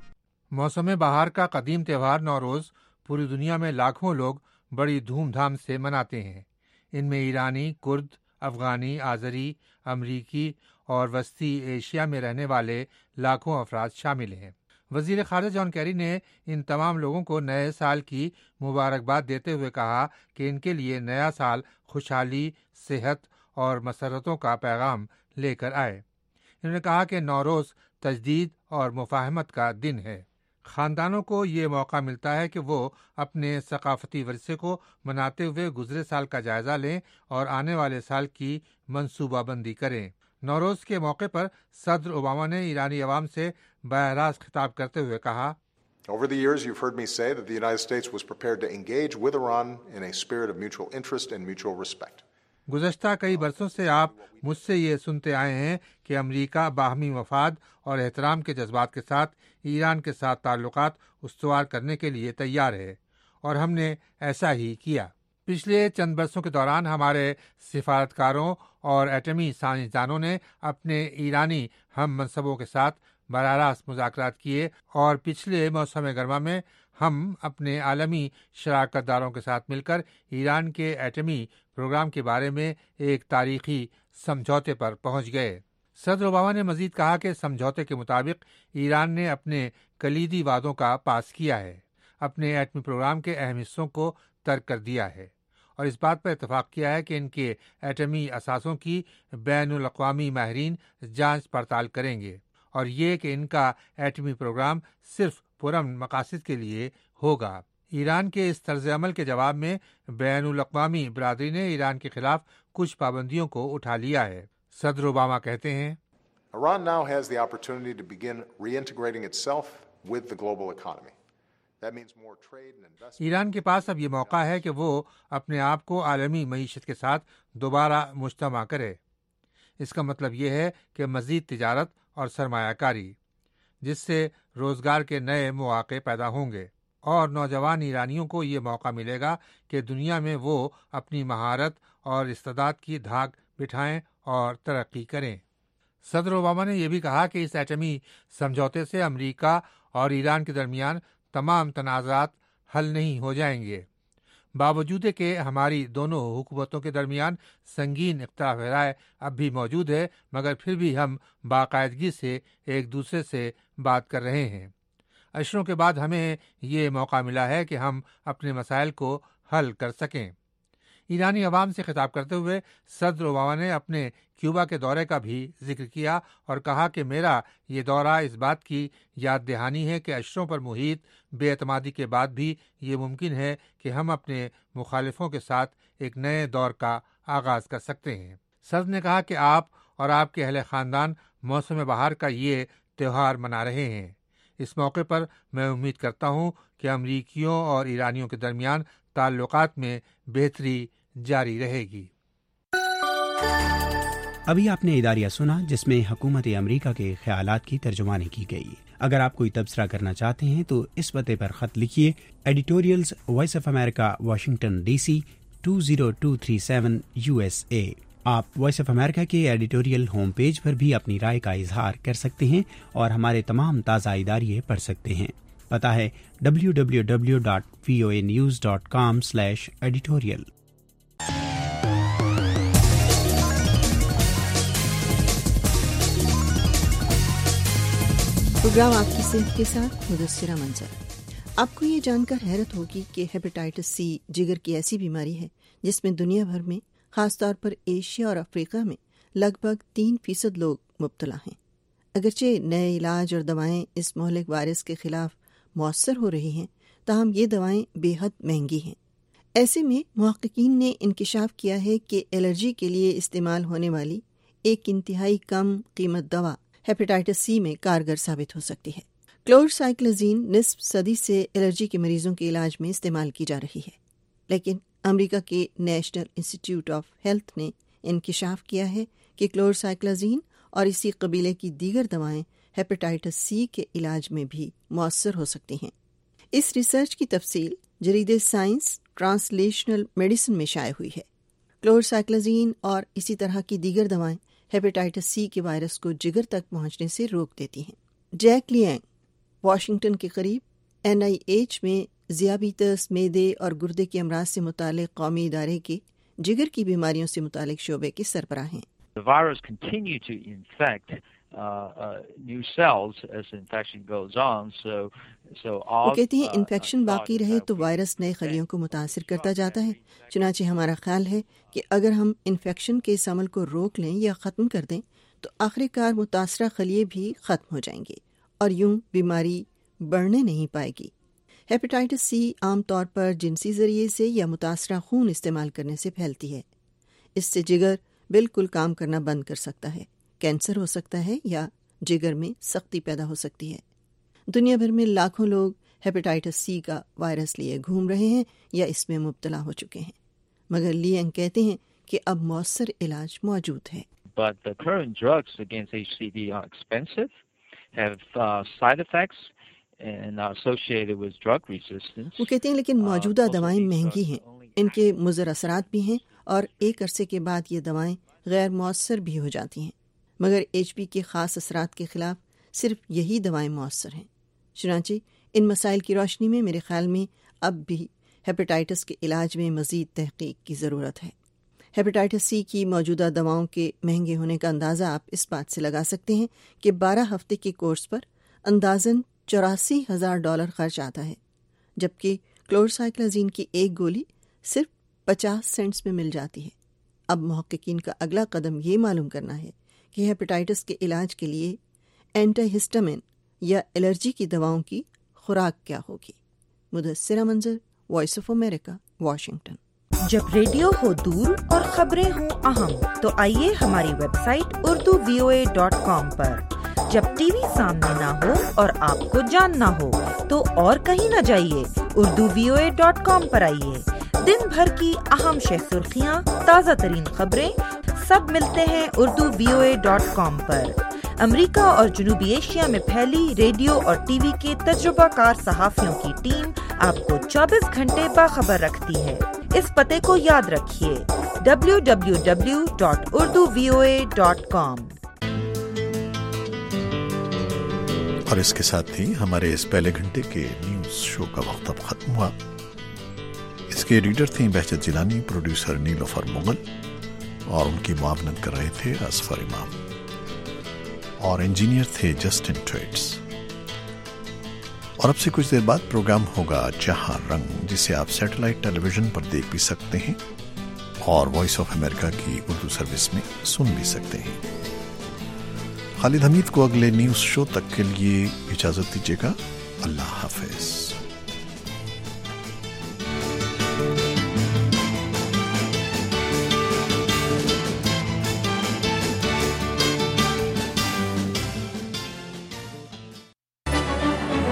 موسم بہار کا قدیم تہوار نوروز پوری دنیا میں لاکھوں لوگ بڑی دھوم دھام سے مناتے ہیں۔ ان میں ایرانی، کرد، افغانی، آذری، امریکی اور وسطی ایشیا میں رہنے والے لاکھوں افراد شامل ہیں۔ وزیر خارجہ جان کیری نے ان تمام لوگوں کو نئے سال کی مبارکباد دیتے ہوئے کہا کہ ان کے لیے نیا سال خوشحالی، صحت اور مسرتوں کا پیغام لے کر آئے۔ انہوں نے کہا کہ نوروز تجدید اور مفاہمت کا دن ہے۔ خاندانوں کو یہ موقع ملتا ہے کہ وہ اپنے ثقافتی ورثے کو مناتے ہوئے گزرے سال کا جائزہ لیں اور آنے والے سال کی منصوبہ بندی کریں۔ نوروز کے موقع پر صدر اوباما نے ایرانی عوام سے براہ راست خطاب کرتے ہوئے کہا، Over the years, you've heard me say that the United States was prepared to engage with Iran in a spirit of mutual interest and mutual respect. گزشتہ کئی برسوں سے آپ مجھ سے یہ سنتے آئے ہیں کہ امریکہ باہمی مفاد اور احترام کے جذبات کے ساتھ ایران کے ساتھ تعلقات استوار کرنے کے لیے تیار ہے، اور ہم نے ایسا ہی کیا۔ پچھلے چند برسوں کے دوران ہمارے سفارتکاروں اور ایٹمی سائنسدانوں نے اپنے ایرانی ہم منصبوں کے ساتھ براہ راست مذاکرات کیے، اور پچھلے موسم گرما میں ہم اپنے عالمی شراکت داروں کے ساتھ مل کر ایران کے ایٹمی پروگرام کے بارے میں ایک تاریخی سمجھوتے پر پہنچ گئے۔ صدر اوباما نے مزید کہا کہ سمجھوتے کے مطابق ایران نے اپنے کلیدی وعدوں کا پاس کیا ہے، اپنے ایٹمی پروگرام کے اہم حصوں کو ترک کر دیا ہے، اور اس بات پر اتفاق کیا ہے کہ ان کے ایٹمی اثاثوں کی بین الاقوامی ماہرین جانچ پڑتال کریں گے، اور یہ کہ ان کا ایٹمی پروگرام صرف پرامن مقاصد کے لیے ہوگا۔ ایران کے اس طرز عمل کے جواب میں بین الاقوامی برادری نے ایران کے خلاف کچھ پابندیوں کو اٹھا لیا ہے۔ صدر اوباما کہتے ہیں، Iran now has the opportunity to begin reintegrating itself with the global economy. That means more trade and investment. Iran کے پاس اب یہ موقع ہے کہ وہ اپنے آپ کو عالمی معیشت کے ساتھ دوبارہ مجتمع کرے۔ اس کا مطلب یہ ہے کہ مزید تجارت اور سرمایہ کاری، جس سے روزگار کے نئے مواقع پیدا ہوں گے، اور نوجوان ایرانیوں کو یہ موقع ملے گا کہ دنیا میں وہ اپنی مہارت اور استعداد کی دھاگ بٹھائیں اور ترقی کریں۔ صدر اوباما نے یہ بھی کہا کہ اس ایٹمی سمجھوتے سے امریکہ اور ایران کے درمیان تمام تنازعات حل نہیں ہو جائیں گے، باوجود کہ ہماری دونوں حکومتوں کے درمیان سنگین اختلاف رائے اب بھی موجود ہے، مگر پھر بھی ہم باقاعدگی سے ایک دوسرے سے بات کر رہے ہیں۔ عشروں کے بعد ہمیں یہ موقع ملا ہے کہ ہم اپنے مسائل کو حل کر سکیں۔ ایرانی عوام سے خطاب کرتے ہوئے صدر اوباما نے اپنے کیوبا کے دورے کا بھی ذکر کیا اور کہا کہ میرا یہ دورہ اس بات کی یاد دہانی ہے کہ اشروں پر محیط بے اعتمادی کے بعد بھی یہ ممکن ہے کہ ہم اپنے مخالفوں کے ساتھ ایک نئے دور کا آغاز کر سکتے ہیں۔ صدر نے کہا کہ آپ اور آپ کے اہل خاندان موسم بہار کا یہ تہوار منا رہے ہیں۔ اس موقع پر میں امید کرتا ہوں کہ امریکیوں اور ایرانیوں کے درمیان تعلقات میں بہتری جاری رہے گی۔ ابھی آپ نے اداریہ سنا جس میں حکومت امریکہ کے خیالات کی ترجمانی کی گئی۔ اگر آپ کوئی تبصرہ کرنا چاہتے ہیں تو اس پتے پر خط لکھیے، editorials voice of America, Washington D C 20237 USA۔ آپ وائس آف امریکہ کے ایڈیٹوریل ہوم پیج پر بھی اپنی رائے کا اظہار کر سکتے ہیں اور ہمارے تمام تازہ اداریے پڑھ سکتے ہیں۔ پتہ ہے www.voanews.com/editorial۔ پروگرام آپ کی صحت کے ساتھ مدثرہ منظر۔ آپ کو یہ جان کر حیرت ہوگی کہ ہیپاٹائٹس سی جگر کی ایسی بیماری ہے جس میں دنیا بھر میں خاص طور پر ایشیا اور افریقہ میں لگ بھگ 3% لوگ مبتلا ہیں۔ اگرچہ نئے علاج اور دوائیں اس مہلک وائرس کے خلاف مؤثر ہو رہی ہیں، تاہم یہ دوائیں بے حد مہنگی ہیں۔ ایسے میں محققین نے انکشاف کیا ہے کہ الرجی کے لیے استعمال ہونے والی ایک انتہائی کم قیمت دوا ہیپاٹائٹس سی میں کارگر ثابت ہو سکتی ہے۔ کلورسائکلازین نصف صدی سے الرجی کے مریضوں کے علاج میں استعمال کی جا رہی ہے، لیکن امریکہ کے نیشنل انسٹیٹیوٹ آف ہیلتھ نے انکشاف کیا ہے کہ کلورسائکلازین اور اسی قبیلے کی دیگر دوائیں ہیپاٹائٹس سی کے علاج میں بھی مؤثر ہو سکتی ہیں۔ اس ریسرچ کی تفصیل جریدے سائنس ٹرانسلیشنل میڈیسن میں شائع ہوئی ہے۔ کلورسائکلازین اور اسی طرح کی دیگر دوائیں ہیپاٹائٹس سی کے وائرس کو جگر تک پہنچنے سے روک دیتی ہیں۔ جیک لیانگ واشنگٹن کے قریب NIH میں ذیابیطس، میدے اور گردے کے امراض سے متعلق قومی ادارے کے جگر کی بیماریوں سے متعلق شعبے کے سربراہ ہیں۔ The virus continue to infect new cells as infection goes on. وہ کہتے ہیں انفیکشن باقی رہے تو وائرس نئے خلیوں کو متاثر کرتا جاتا ہے، چنانچہ ہمارا خیال ہے کہ اگر ہم انفیکشن کے اس عمل کو روک لیں یا ختم کر دیں تو آخر کار متاثرہ خلیے بھی ختم ہو جائیں گے اور یوں بیماری بڑھنے نہیں پائے گی۔ ہیپاٹائٹس سی عام طور پر جنسی ذریعے سے یا متاثرہ خون استعمال کرنے سے پھیلتی ہے۔ اس سے جگر بالکل کام کرنا بند کر سکتا ہے، کینسر ہو سکتا ہے یا جگر میں سختی پیدا ہو سکتی ہے۔ دنیا بھر میں لاکھوں لوگ ہیپاٹائٹس سی کا وائرس لیے گھوم رہے ہیں یا اس میں مبتلا ہو چکے ہیں، مگر لیانگ کہتے ہیں کہ اب مؤثر علاج موجود ہے۔ But the current drugs against HCV are expensive, have side effects and are associated with drug resistance. وہ کہتے ہیں لیکن موجودہ دوائیں مہنگی ہیں، ان کے مضر اثرات بھی ہیں اور ایک عرصے کے بعد یہ دوائیں غیر مؤثر بھی ہو جاتی ہیں، مگر HB کے خاص اثرات کے خلاف صرف یہی دوائیں مؤثر ہیں۔ چنانچہ ان مسائل کی روشنی میں میرے خیال میں اب بھی ہیپاٹائٹس کے علاج میں مزید تحقیق کی ضرورت ہے۔ ہیپاٹائٹس سی کی موجودہ دواؤں کے مہنگے ہونے کا اندازہ آپ اس بات سے لگا سکتے ہیں کہ 12 ہفتے کے کورس پر اندازاً $84,000 خرچ آتا ہے، جبکہ کلورسائکلازین کی ایک گولی صرف 50 سینٹس میں مل جاتی ہے۔ اب محققین کا اگلا قدم یہ معلوم کرنا ہے کہ ہیپاٹائٹس کے علاج کے لیے اینٹی ہسٹامین یا الرجی کی دواؤں کی خوراک کیا ہوگی۔ Mudassira Manzar, voice of America, Washington. جب ریڈیو ہو دور اور خبریں ہوں اہم تو آئیے ہماری ویب سائٹ urduvoa.com پر۔ جب ٹی وی سامنے نہ ہو اور آپ کو جاننا ہو تو اور کہیں نہ جائیے، urduvoa.com پر آئیے۔ دن بھر کی اہم شہ سرخیاں، تازہ ترین خبریں سب ملتے ہیں urduvoa.com پر۔ امریکہ اور جنوبی ایشیا میں پھیلی ریڈیو اور ٹی وی کے تجربہ کار صحافیوں کی ٹیم آپ کو 24 گھنٹے باخبر رکھتی ہے۔ اس پتے کو یاد رکھیے www.urduvoa.com۔ اور اس کے ساتھ ہی ہمارے اس پہلے گھنٹے کے نیوز شو کا وقت اب ختم ہوا۔ اس کے ایڈیٹر تھیں بہجت جیلانی، پروڈیوسر نیلوفر مغل اور ان کی معاونت کر رہے تھے اصفر امام، اور انجینئر تھے جسٹن ٹویٹس۔ اور اب سے کچھ دیر بعد پروگرام ہوگا جہاں رنگ، جسے آپ سیٹلائٹ ٹیلی ویژن پر دیکھ بھی سکتے ہیں اور وائس آف امریکہ کی اردو سروس میں سن بھی سکتے ہیں۔ خالد حمید کو اگلے نیوز شو تک کے لیے اجازت دیجیے گا۔ اللہ حافظ۔